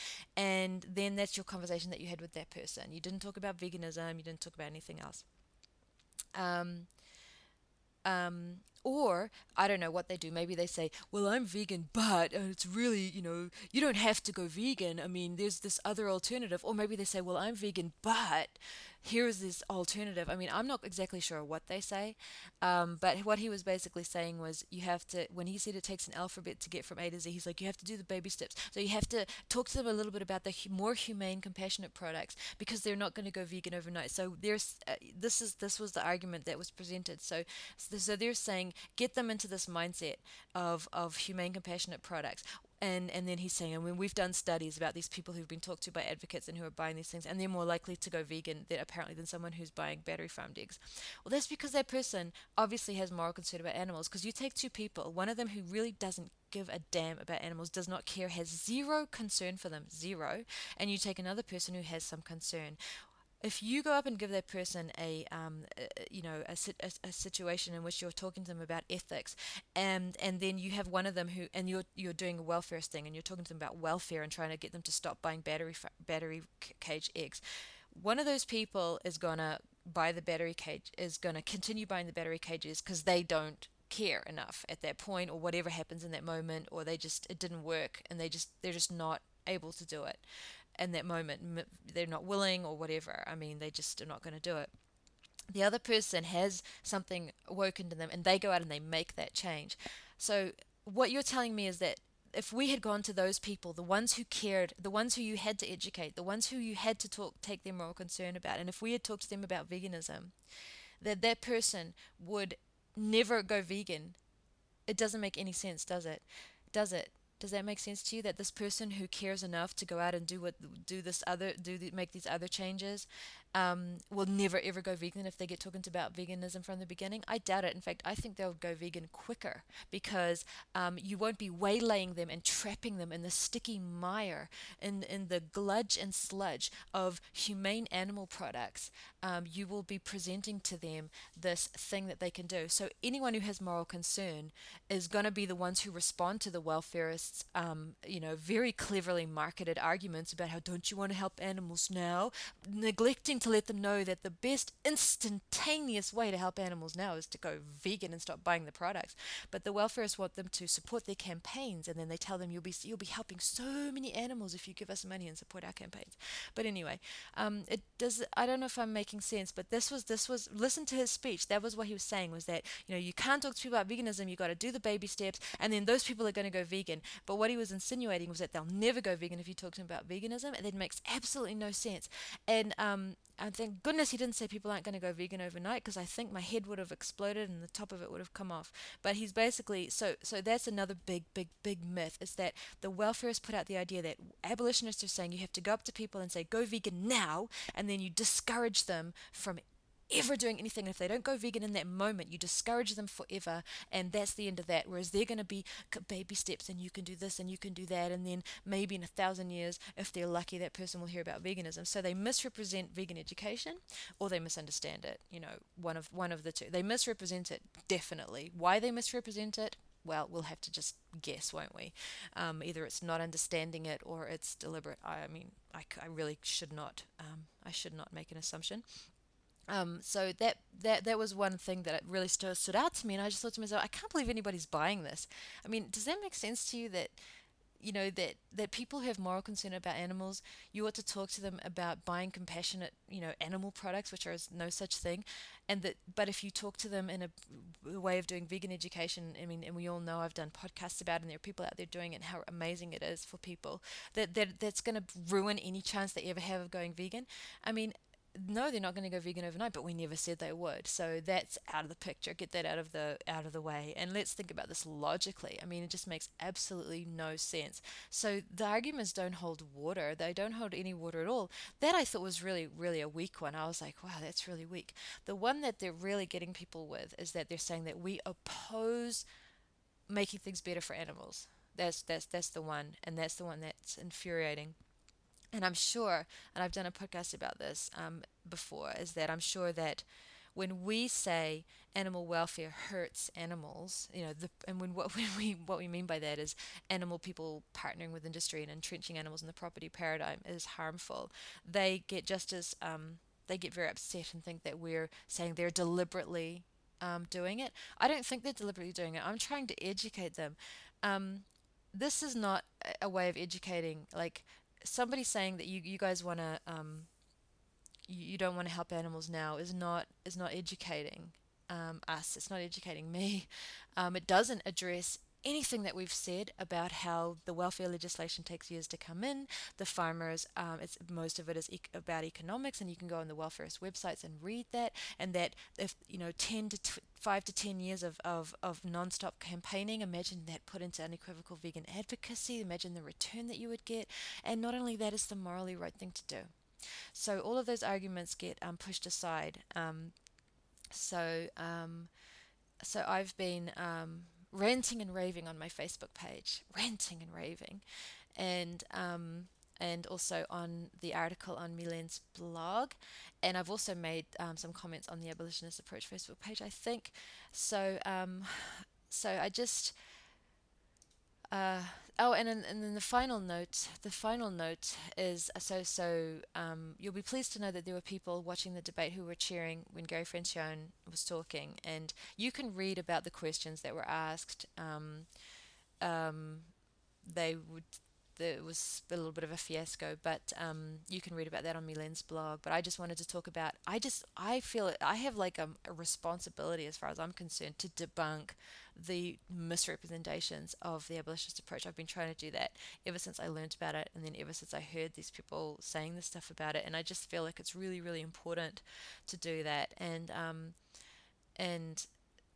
And then that's your conversation that you had with that person. You didn't talk about veganism, you didn't talk about anything else. Um, um, or I don't know what they do. Maybe they say, well, I'm vegan, but uh, it's really, you know, you don't have to go vegan. I mean, there's this other alternative. Or maybe they say, well, I'm vegan, but here's this alternative. I mean, I'm not exactly sure what they say, um, but what he was basically saying was you have to, when he said it takes an alphabet to get from A to Z, he's like, you have to do the baby steps. So you have to talk to them a little bit about the hu- more humane, compassionate products, because they're not going to go vegan overnight. So there's, uh, this is, this was the argument that was presented. So, so they're saying, get them into this mindset of, of humane, compassionate products. And and then he's saying, I mean, we've done studies about these people who've been talked to by advocates and who are buying these things, and they're more likely to go vegan than, apparently, than someone who's buying battery farmed eggs. Well, that's because that person obviously has moral concern about animals. Because you take two people, one of them who really doesn't give a damn about animals, does not care, has zero concern for them, zero, and you take another person who has some concern. If you go up and give that person a, um, a you know, a, a, a situation in which you're talking to them about ethics, and and then you have one of them who, and you're you're doing a welfare thing, and you're talking to them about welfare and trying to get them to stop buying battery battery cage eggs, one of those people is gonna buy the battery cage, is gonna continue buying the battery cages because they don't care enough at that point, or whatever happens in that moment, or they just, it didn't work, and they just, they're just not able to do it in that moment. They're not willing or whatever. I mean, they just are not going to do it. The other person has something woken to them, and they go out and they make that change. So what you're telling me is that if we had gone to those people, the ones who cared, the ones who you had to educate, the ones who you had to talk, take their moral concern about, and if we had talked to them about veganism, that that person would never go vegan. It doesn't make any sense, does it? Does it? Does that make sense to you, that this person who cares enough to go out and do what, do this other, do the, make these other changes, um, will never ever go vegan if they get talking about veganism from the beginning. I doubt it. In fact, I think they'll go vegan quicker because um, you won't be waylaying them and trapping them in the sticky mire, in, in the gludge and sludge of humane animal products. Um, you will be presenting to them this thing that they can do. So anyone who has moral concern is going to be the ones who respond to the welfarists, um, you know, very cleverly marketed arguments about how don't you want to help animals now, neglecting to let them know that the best instantaneous way to help animals now is to go vegan and stop buying the products. But the welfarists want them to support their campaigns, and then they tell them you'll be you'll be helping so many animals if you give us money and support our campaigns. But anyway, um, it does. I don't know if I'm making sense, but this was this was listen to his speech. That was what he was saying, was that you know you can't talk to people about veganism. You got to do the baby steps, and then those people are going to go vegan. But what he was insinuating was that they'll never go vegan if you talk to them about veganism, and that makes absolutely no sense. And um, and thank goodness he didn't say people aren't going to go vegan overnight, because I think my head would have exploded and the top of it would have come off. But he's basically so so that's another big big big myth, is that the welfarists put out the idea that abolitionists are saying you have to go up to people and say go vegan now, and then you discourage them from ever doing anything. And if they don't go vegan in that moment, you discourage them forever, and that's the end of that. Whereas they're going to be baby steps, and you can do this and you can do that, and then maybe in a thousand years, if they're lucky, that person will hear about veganism. So they misrepresent vegan education, or they misunderstand it. You know, one of one of the two. They misrepresent it, definitely. Why they misrepresent it? Well, we'll have to just guess, won't we? Um, either it's not understanding it or it's deliberate. I, I mean, I, I really should not. Um, I should not make an assumption. Um, so that, that that was one thing that really stood, stood out to me, and I just thought to myself, I can't believe anybody's buying this. I mean, does that make sense to you, that you know that that people who have moral concern about animals, you ought to talk to them about buying compassionate, you know, animal products, which are no such thing, and that. But if you talk to them in a, a way of doing vegan education, I mean, and we all know I've done podcasts about it, and there are people out there doing it, and how amazing it is for people, that that that's going to ruin any chance they ever have of going vegan. I mean, no, they're not going to go vegan overnight, but we never said they would. So that's out of the picture. Get that out of the out of the way. And let's think about this logically. I mean, it just makes absolutely no sense. So the arguments don't hold water. They don't hold any water at all. That I thought was really, really a weak one. I was like, wow, that's really weak. The one that they're really getting people with is that they're saying that we oppose making things better for animals. That's that's that's the one, and that's the one that's infuriating. And I'm sure, and I've done a podcast about this um, before, is that I'm sure that when we say animal welfare hurts animals, you know, the, and when what when we what we mean by that is animal people partnering with industry and entrenching animals in the property paradigm is harmful, they get just as um, they get very upset and think that we're saying they're deliberately um, doing it. I don't think they're deliberately doing it. I'm trying to educate them. Um, this is not a a way of educating, like somebody saying that you, you guys want to um, you, you don't want to help animals now is not is not educating um, us. It's not educating me. Um, it doesn't address anything that we've said about how the welfare legislation takes years to come in. The farmers, um, it's most of it is ec- about economics, and you can go on the welfareist websites and read that. And that if you know ten to t- five to ten years of of of non-stop campaigning, imagine that put into unequivocal vegan advocacy. Imagine the return that you would get. And not only that, is the morally right thing to do. So all of those arguments get um, pushed aside. Um, so um, so I've been um, ranting and raving on my Facebook page, ranting and raving, and um, and also on the article on Milen's blog, and I've also made um, some comments on the Abolitionist Approach Facebook page, I think. So um, so I just uh, oh, and then, and then the final note, the final note is uh, so so. Um, you'll be pleased to know that there were people watching the debate who were cheering when Gary Francione was talking, and you can read about the questions that were asked. Um, um, they would. It was a little bit of a fiasco, but um, you can read about that on Milen's blog. But I just wanted to talk about. I just I feel it. I have like a, a responsibility, as far as I'm concerned, to debunk the misrepresentations of the abolitionist approach. I've been trying to do that ever since I learned about it, and then ever since I heard these people saying this stuff about it. And I just feel like it's really, really important to do that. And um, and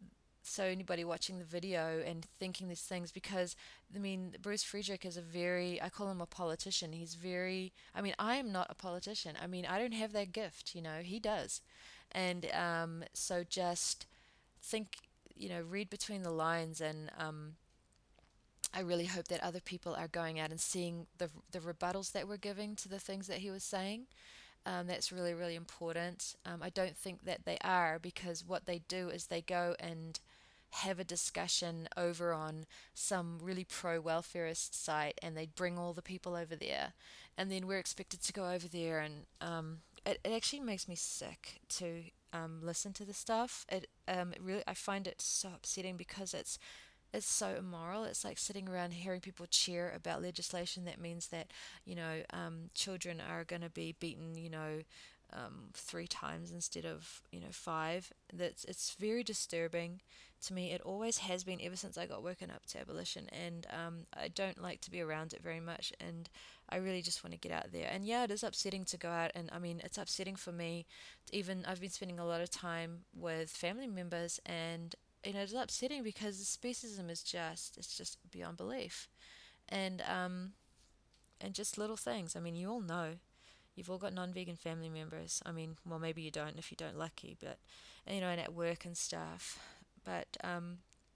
so anybody watching the video and thinking these things, because I mean, Bruce Friedrich is a very, I call him a politician. He's very, I mean, I am not a politician. I mean, I don't have that gift, you know, he does. And um, so just think, you know, read between the lines, and um, I really hope that other people are going out and seeing the the rebuttals that we're giving to the things that he was saying. Um, that's really, really important. Um, I don't think that they are, because what they do is they go and have a discussion over on some really pro welfarist site, and they bring all the people over there, and then we're expected to go over there, and um, it, it actually makes me sick to um, listen to the stuff. It, um, it really, I find it so upsetting, because it's it's so immoral. It's like sitting around hearing people cheer about legislation that means that, you know, um, children are going to be beaten, you know, um, three times instead of, you know, five. That's it's very disturbing to me. It always has been, ever since I got woken up to abolition, and um, I don't like to be around it very much. And I really just want to get out there. And yeah, it is upsetting to go out, and I mean, it's upsetting for me. Even I've been spending a lot of time with family members, and you know, it's upsetting because the speciesism is just, it's just beyond belief. And um and just little things. I mean, you all know, you've all got non-vegan family members. I mean, well, maybe you don't if you don't, lucky, but you know, and at work and stuff. But um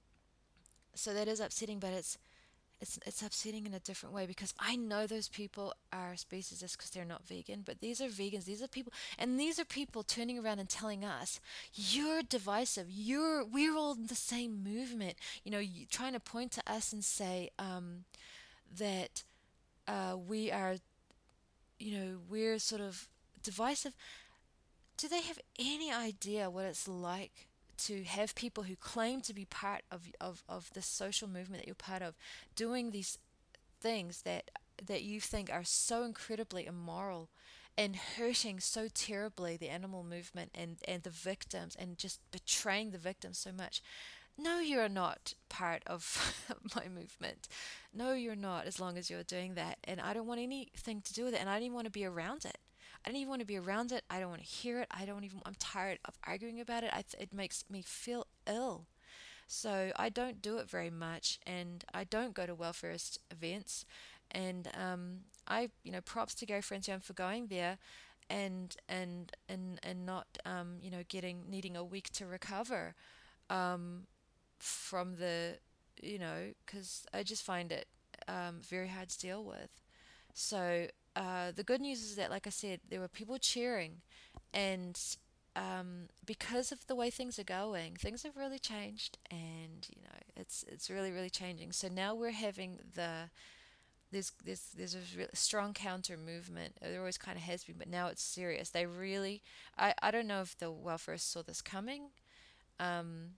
so that is upsetting, but it's it's it's upsetting in a different way, because I know those people are speciesists because they're not vegan, but these are vegans. These are people, and these are people turning around and telling us, "You're divisive. You're we're all in the same movement." You know, you, trying to point to us and say um, that uh, we are, you know, we're sort of divisive. Do they have any idea what it's like to have people who claim to be part of, of, of this social movement that you're part of, doing these things that that you think are so incredibly immoral and hurting so terribly the animal movement and, and the victims, and just betraying the victims so much? No, you're not part of my movement. No, you're not, as long as you're doing that. And I don't want anything to do with it, and I don't even want to be around it. I don't even want to be around it. I don't want to hear it. I don't even, I'm tired of arguing about it. I, it makes me feel ill. So I don't do it very much, and I don't go to welfarist events. And um, I, you know, props to Gary Francione for going there, and and and and not, um, you know, getting needing a week to recover um, from the, you know, because I just find it um, very hard to deal with. So uh, the good news is that, like I said, there were people cheering, and um, because of the way things are going, things have really changed, and you know, it's it's really, really changing. So now we're having the there's there's there's a really strong counter movement. There always kind of has been, but now it's serious. They really, I I don't know if the welfarists saw this coming, um,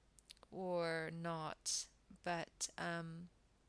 or not, but um,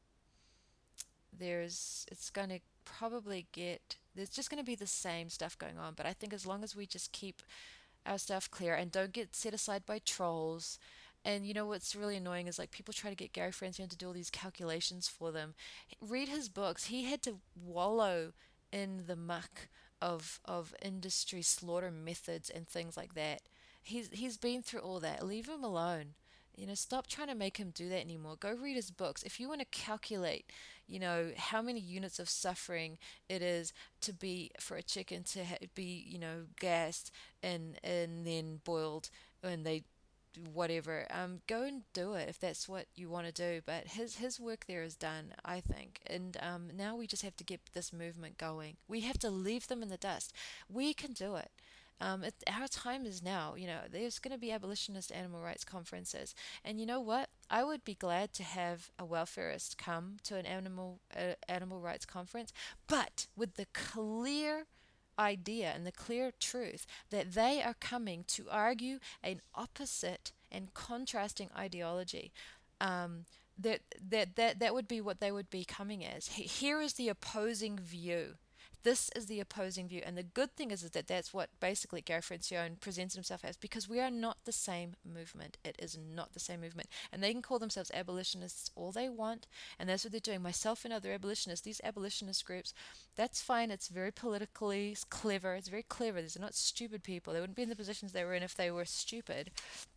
there's it's going to probably get there's just going to be the same stuff going on. But I think as long as we just keep our stuff clear and don't get set aside by trolls. And you know what's really annoying is, like, people try to get Gary Francione to do all these calculations for them. Read his books. He had to wallow in the muck of of industry slaughter methods and things like that. He's he's been through all that. Leave him alone. You know, stop trying to make him do that anymore. Go read his books. If you want to calculate, you know, how many units of suffering it is to be for a chicken to ha- be, you know, gassed and and then boiled, and they whatever, um go and do it if that's what you want to do. But his his work there is done, I think, and um now we just have to get this movement going. We have to leave them in the dust. We can do it. Um, it, our time is now. You know, there's going to be abolitionist animal rights conferences, and you know what? I would be glad to have a welfarist come to an animal uh, animal rights conference, but with the clear idea and the clear truth that they are coming to argue an opposite and contrasting ideology. Um, that, that that that would be what they would be coming as. Here is the opposing view. This is the opposing view, and the good thing is, is that that's what basically Gary Francione presents himself as, because we are not the same movement. It is not the same movement, and they can call themselves abolitionists all they want, and that's what they're doing. Myself and other abolitionists, these abolitionist groups, that's fine. It's very politically clever. It's very clever. These are not stupid people. They wouldn't be in the positions they were in if they were stupid.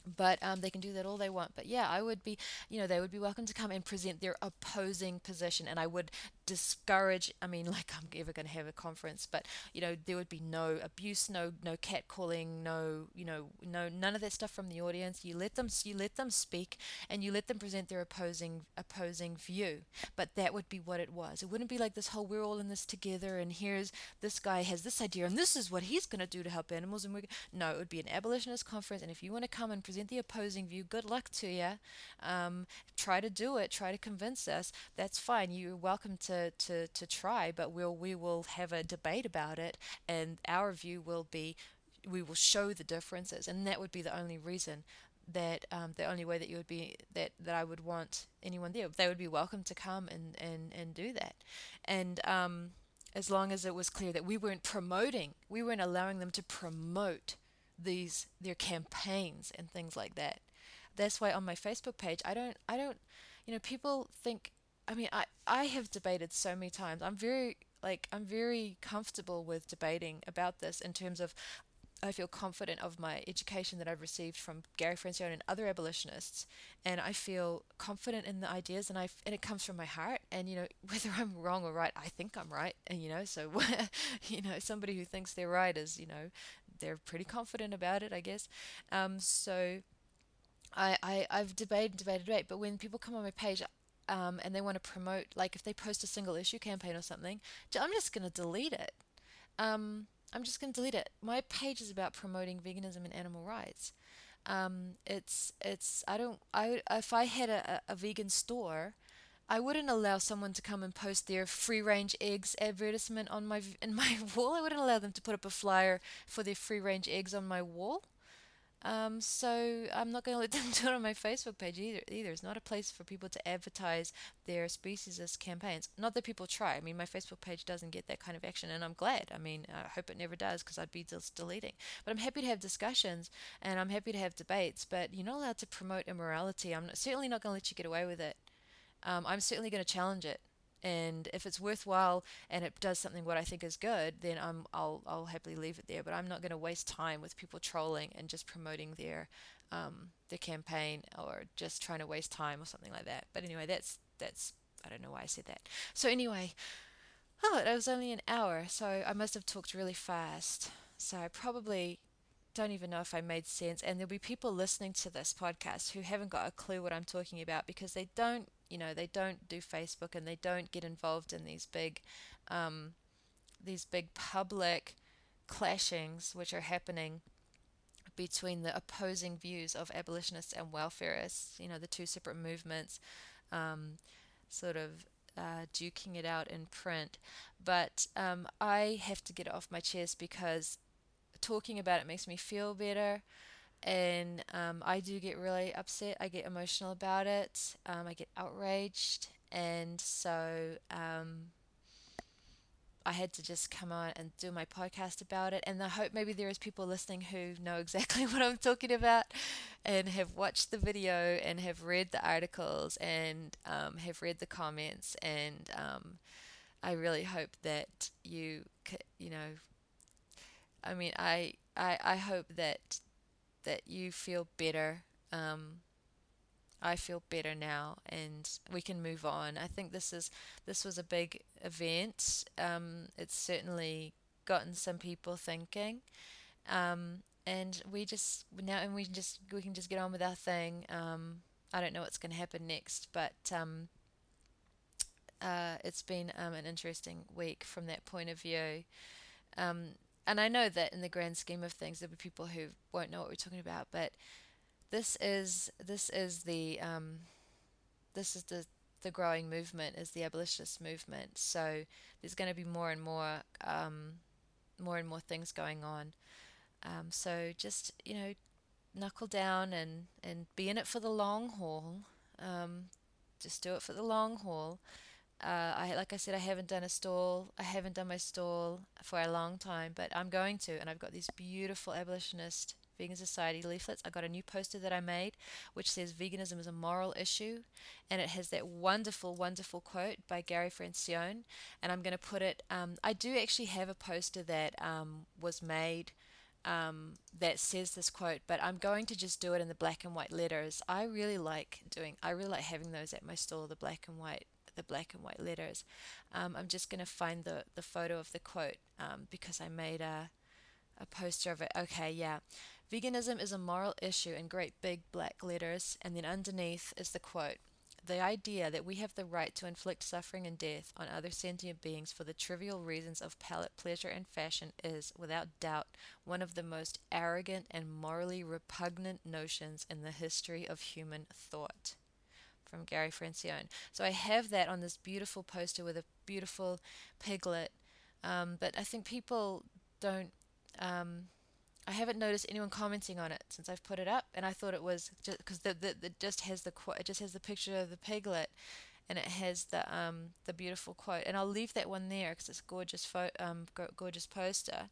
But um, they can do that all they want. But yeah, I would be, you know, they would be welcome to come and present their opposing position. And I would discourage, I mean, like I'm ever going to have a conference, but, you know, there would be no abuse, no, no catcalling, no, you know, no, none of that stuff from the audience. You let them, you let them speak and you let them present their opposing, opposing view. But that would be what it was. It wouldn't be like this whole, we're all in this together and here's this guy has this idea and this is what he's going to do to help animals. And we're, no, it would be an abolitionist conference. And if you want to come and present the opposing view, good luck to you. Um, try to do it. Try to convince us. That's fine. You're welcome to, to, to try, but we'll we will have a debate about it, and our view will be we will show the differences, and that would be the only reason that um, the only way that you would be that that I would want anyone there. They would be welcome to come and and and do that, and um, as long as it was clear that we weren't promoting, we weren't allowing them to promote these their campaigns and things like that. That's why on my Facebook page, I don't I don't you know, people think, I mean, I I have debated so many times. I'm very like I'm very comfortable with debating about this in terms of I feel confident of my education that I've received from Gary Francione and other abolitionists, and I feel confident in the ideas, and I and it comes from my heart. And you know, whether I'm wrong or right, I think I'm right, and you know, so you know, somebody who thinks they're right is, you know, they're pretty confident about it, I guess. Um, so I, I I've debated, debated, debated, but when people come on my page, um, and they want to promote, like if they post a single issue campaign or something, I'm just going to delete it. Um, I'm just going to delete it. My page is about promoting veganism and animal rights. Um, it's it's I don't I if I had a, a, a vegan store, I wouldn't allow someone to come and post their free range eggs advertisement on my in my wall. I wouldn't allow them to put up a flyer for their free range eggs on my wall. Um, so I'm not going to let them do it on my Facebook page either. Either it's not a place for people to advertise their speciesist campaigns. Not that people try. I mean, my Facebook page doesn't get that kind of action, and I'm glad. I mean, I hope it never does because I'd be just deleting. But I'm happy to have discussions and I'm happy to have debates. But you're not allowed to promote immorality. I'm not, certainly not going to let you get away with it. Um, I'm certainly going to challenge it. And if it's worthwhile and it does something what I think is good, then I'm I'll I'll happily leave it there. But I'm not going to waste time with people trolling and just promoting their um, their campaign or just trying to waste time or something like that. But anyway, that's that's I don't know why I said that. So anyway, oh, it was only an hour, so I must have talked really fast. So I probably don't even know if I made sense. And there'll be people listening to this podcast who haven't got a clue what I'm talking about because they don't, you know, they don't do Facebook and they don't get involved in these big, um, these big public clashings which are happening between the opposing views of abolitionists and welfarists. You know, the two separate movements, um, sort of. Uh, duking it out in print, but um, I have to get it off my chest because talking about it makes me feel better, and um, I do get really upset. I get emotional about it. Um, I get outraged, and so um, I had to just come on and do my podcast about it. And I hope maybe there is people listening who know exactly what I'm talking about, and have watched the video and have read the articles and um, have read the comments. And um, I really hope that you, you know, I mean, I, I, I hope that that you feel better. Um, I feel better now, and we can move on. I think this is this was a big event. Um, it's certainly gotten some people thinking, um, and we just now and we just we can just get on with our thing. Um, I don't know what's going to happen next, but um, uh, it's been um, an interesting week from that point of view. Um, and I know that in the grand scheme of things, there'll be people who won't know what we're talking about, but this is this is the um, this is the the growing movement, is the abolitionist movement. So there's going to be more and more um, more and more things going on. Um, so just, you know, knuckle down and and be in it for the long haul. Um, just do it for the long haul. Uh, I like I said, I haven't done a stall. I haven't done my stall for a long time, but I'm going to, and I've got these beautiful abolitionist Vegan Society leaflets. I got a new poster that I made, which says veganism is a moral issue, and it has that wonderful, wonderful quote by Gary Francione. And I'm going to put it. Um, I do actually have a poster that um, was made. um, that says this quote, but I'm going to just do it in the black and white letters. I really like doing, I really like having those at my store, the black and white, the black and white letters. Um, I'm just going to find the, the photo of the quote um, because I made a, a poster of it. Okay, yeah. Veganism is a moral issue in great big black letters, and then underneath is the quote. The idea that we have the right to inflict suffering and death on other sentient beings for the trivial reasons of palate, pleasure, and fashion is, without doubt, one of the most arrogant and morally repugnant notions in the history of human thought. From Gary Francione. So I have that on this beautiful poster with a beautiful piglet, um, but I think people don't. Um, I haven't noticed anyone commenting on it since I've put it up, and I thought it was just because the, the, the just has the quote, it just has the picture of the piglet, and it has the um the beautiful quote, and I'll leave that one there because it's a gorgeous pho- um gorgeous poster.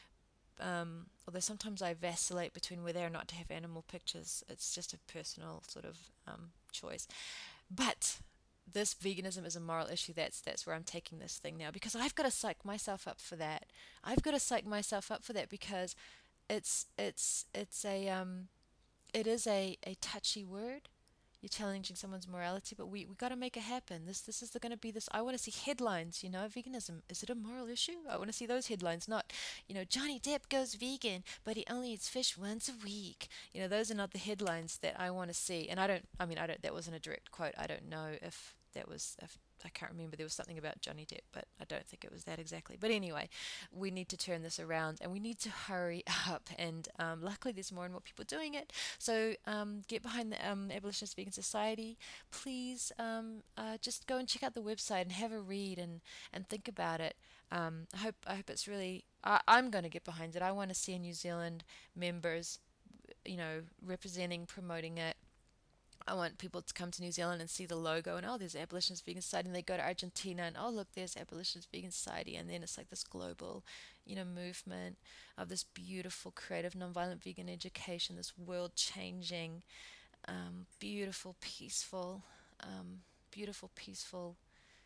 Um, although sometimes I vacillate between whether or not to have animal pictures. It's just a personal sort of um, choice. But this veganism is a moral issue. That's that's where I'm taking this thing now because I've got to psych myself up for that. I've got to psych myself up for that because it's it's it's a um it is a, a touchy word. You're challenging someone's morality, but we we got to make it happen. This this is going to be this. I want to see headlines. You know, veganism, is it a moral issue? I want to see those headlines, not you know Johnny Depp goes vegan, but he only eats fish once a week. You know, those are not the headlines that I want to see. And I don't. I mean, I don't. That wasn't a direct quote. I don't know if that was. If, I can't remember. There was something about Johnny Depp, but I don't think it was that exactly. But anyway, we need to turn this around and we need to hurry up. And um, luckily, there's more and more people doing it. So um, get behind the um, Abolitionist Vegan Society. Please um, uh, just go and check out the website and have a read and, and think about it. Um, I hope I hope it's really. I, I'm going to get behind it. I want to see New Zealand members, you know, representing, promoting it. I want people to come to New Zealand and see the logo and oh, there's Abolitionist Vegan Society, and they go to Argentina and oh, look, there's Abolitionist Vegan Society, and then it's like this global, you know, movement of this beautiful, creative, nonviolent vegan education, this world-changing, um, beautiful, peaceful, um, beautiful, peaceful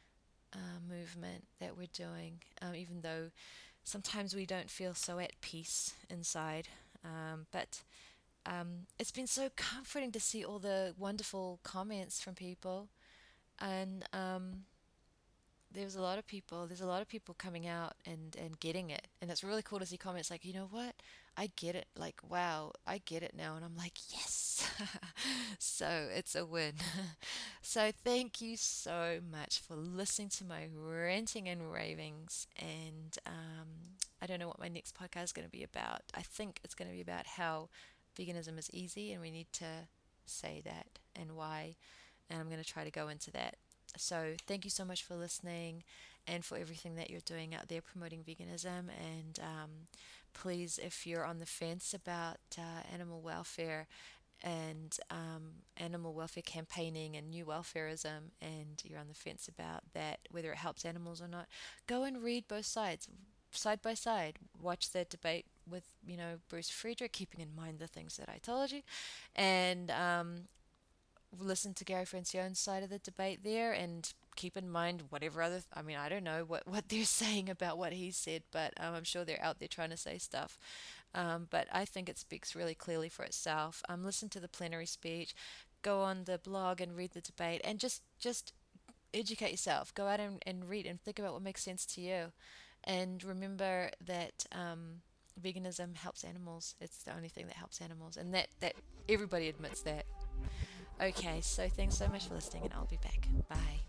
uh, movement that we're doing, um, even though sometimes we don't feel so at peace inside, um, but um, it's been so comforting to see all the wonderful comments from people, and um, there's a lot of people. There's a lot of people coming out and and getting it, and it's really cool to see comments like, you know what, I get it. Like, wow, I get it now, and I'm like, yes. So it's a win. So thank you so much for listening to my ranting and ravings, and um, I don't know what my next podcast is going to be about. I think it's going to be about how veganism is easy, and we need to say that and why. And I'm going to try to go into that. So, thank you so much for listening and for everything that you're doing out there promoting veganism. And um, please, if you're on the fence about uh, animal welfare and um, animal welfare campaigning and new welfareism, and you're on the fence about that, whether it helps animals or not, go and read both sides, side by side. Watch the debate with, you know, Bruce Friedrich, keeping in mind the things that I told you, and um, listen to Gary Francione's side of the debate there, and keep in mind whatever other, th- I mean, I don't know what, what they're saying about what he said, but um, I'm sure they're out there trying to say stuff. Um, but I think it speaks really clearly for itself. Um, listen to the plenary speech, go on the blog and read the debate, and just just educate yourself. Go out and, and read and think about what makes sense to you. And remember that um, veganism helps animals. It's the only thing that helps animals, and that, that everybody admits that. Okay, so thanks so much for listening, and I'll be back. Bye.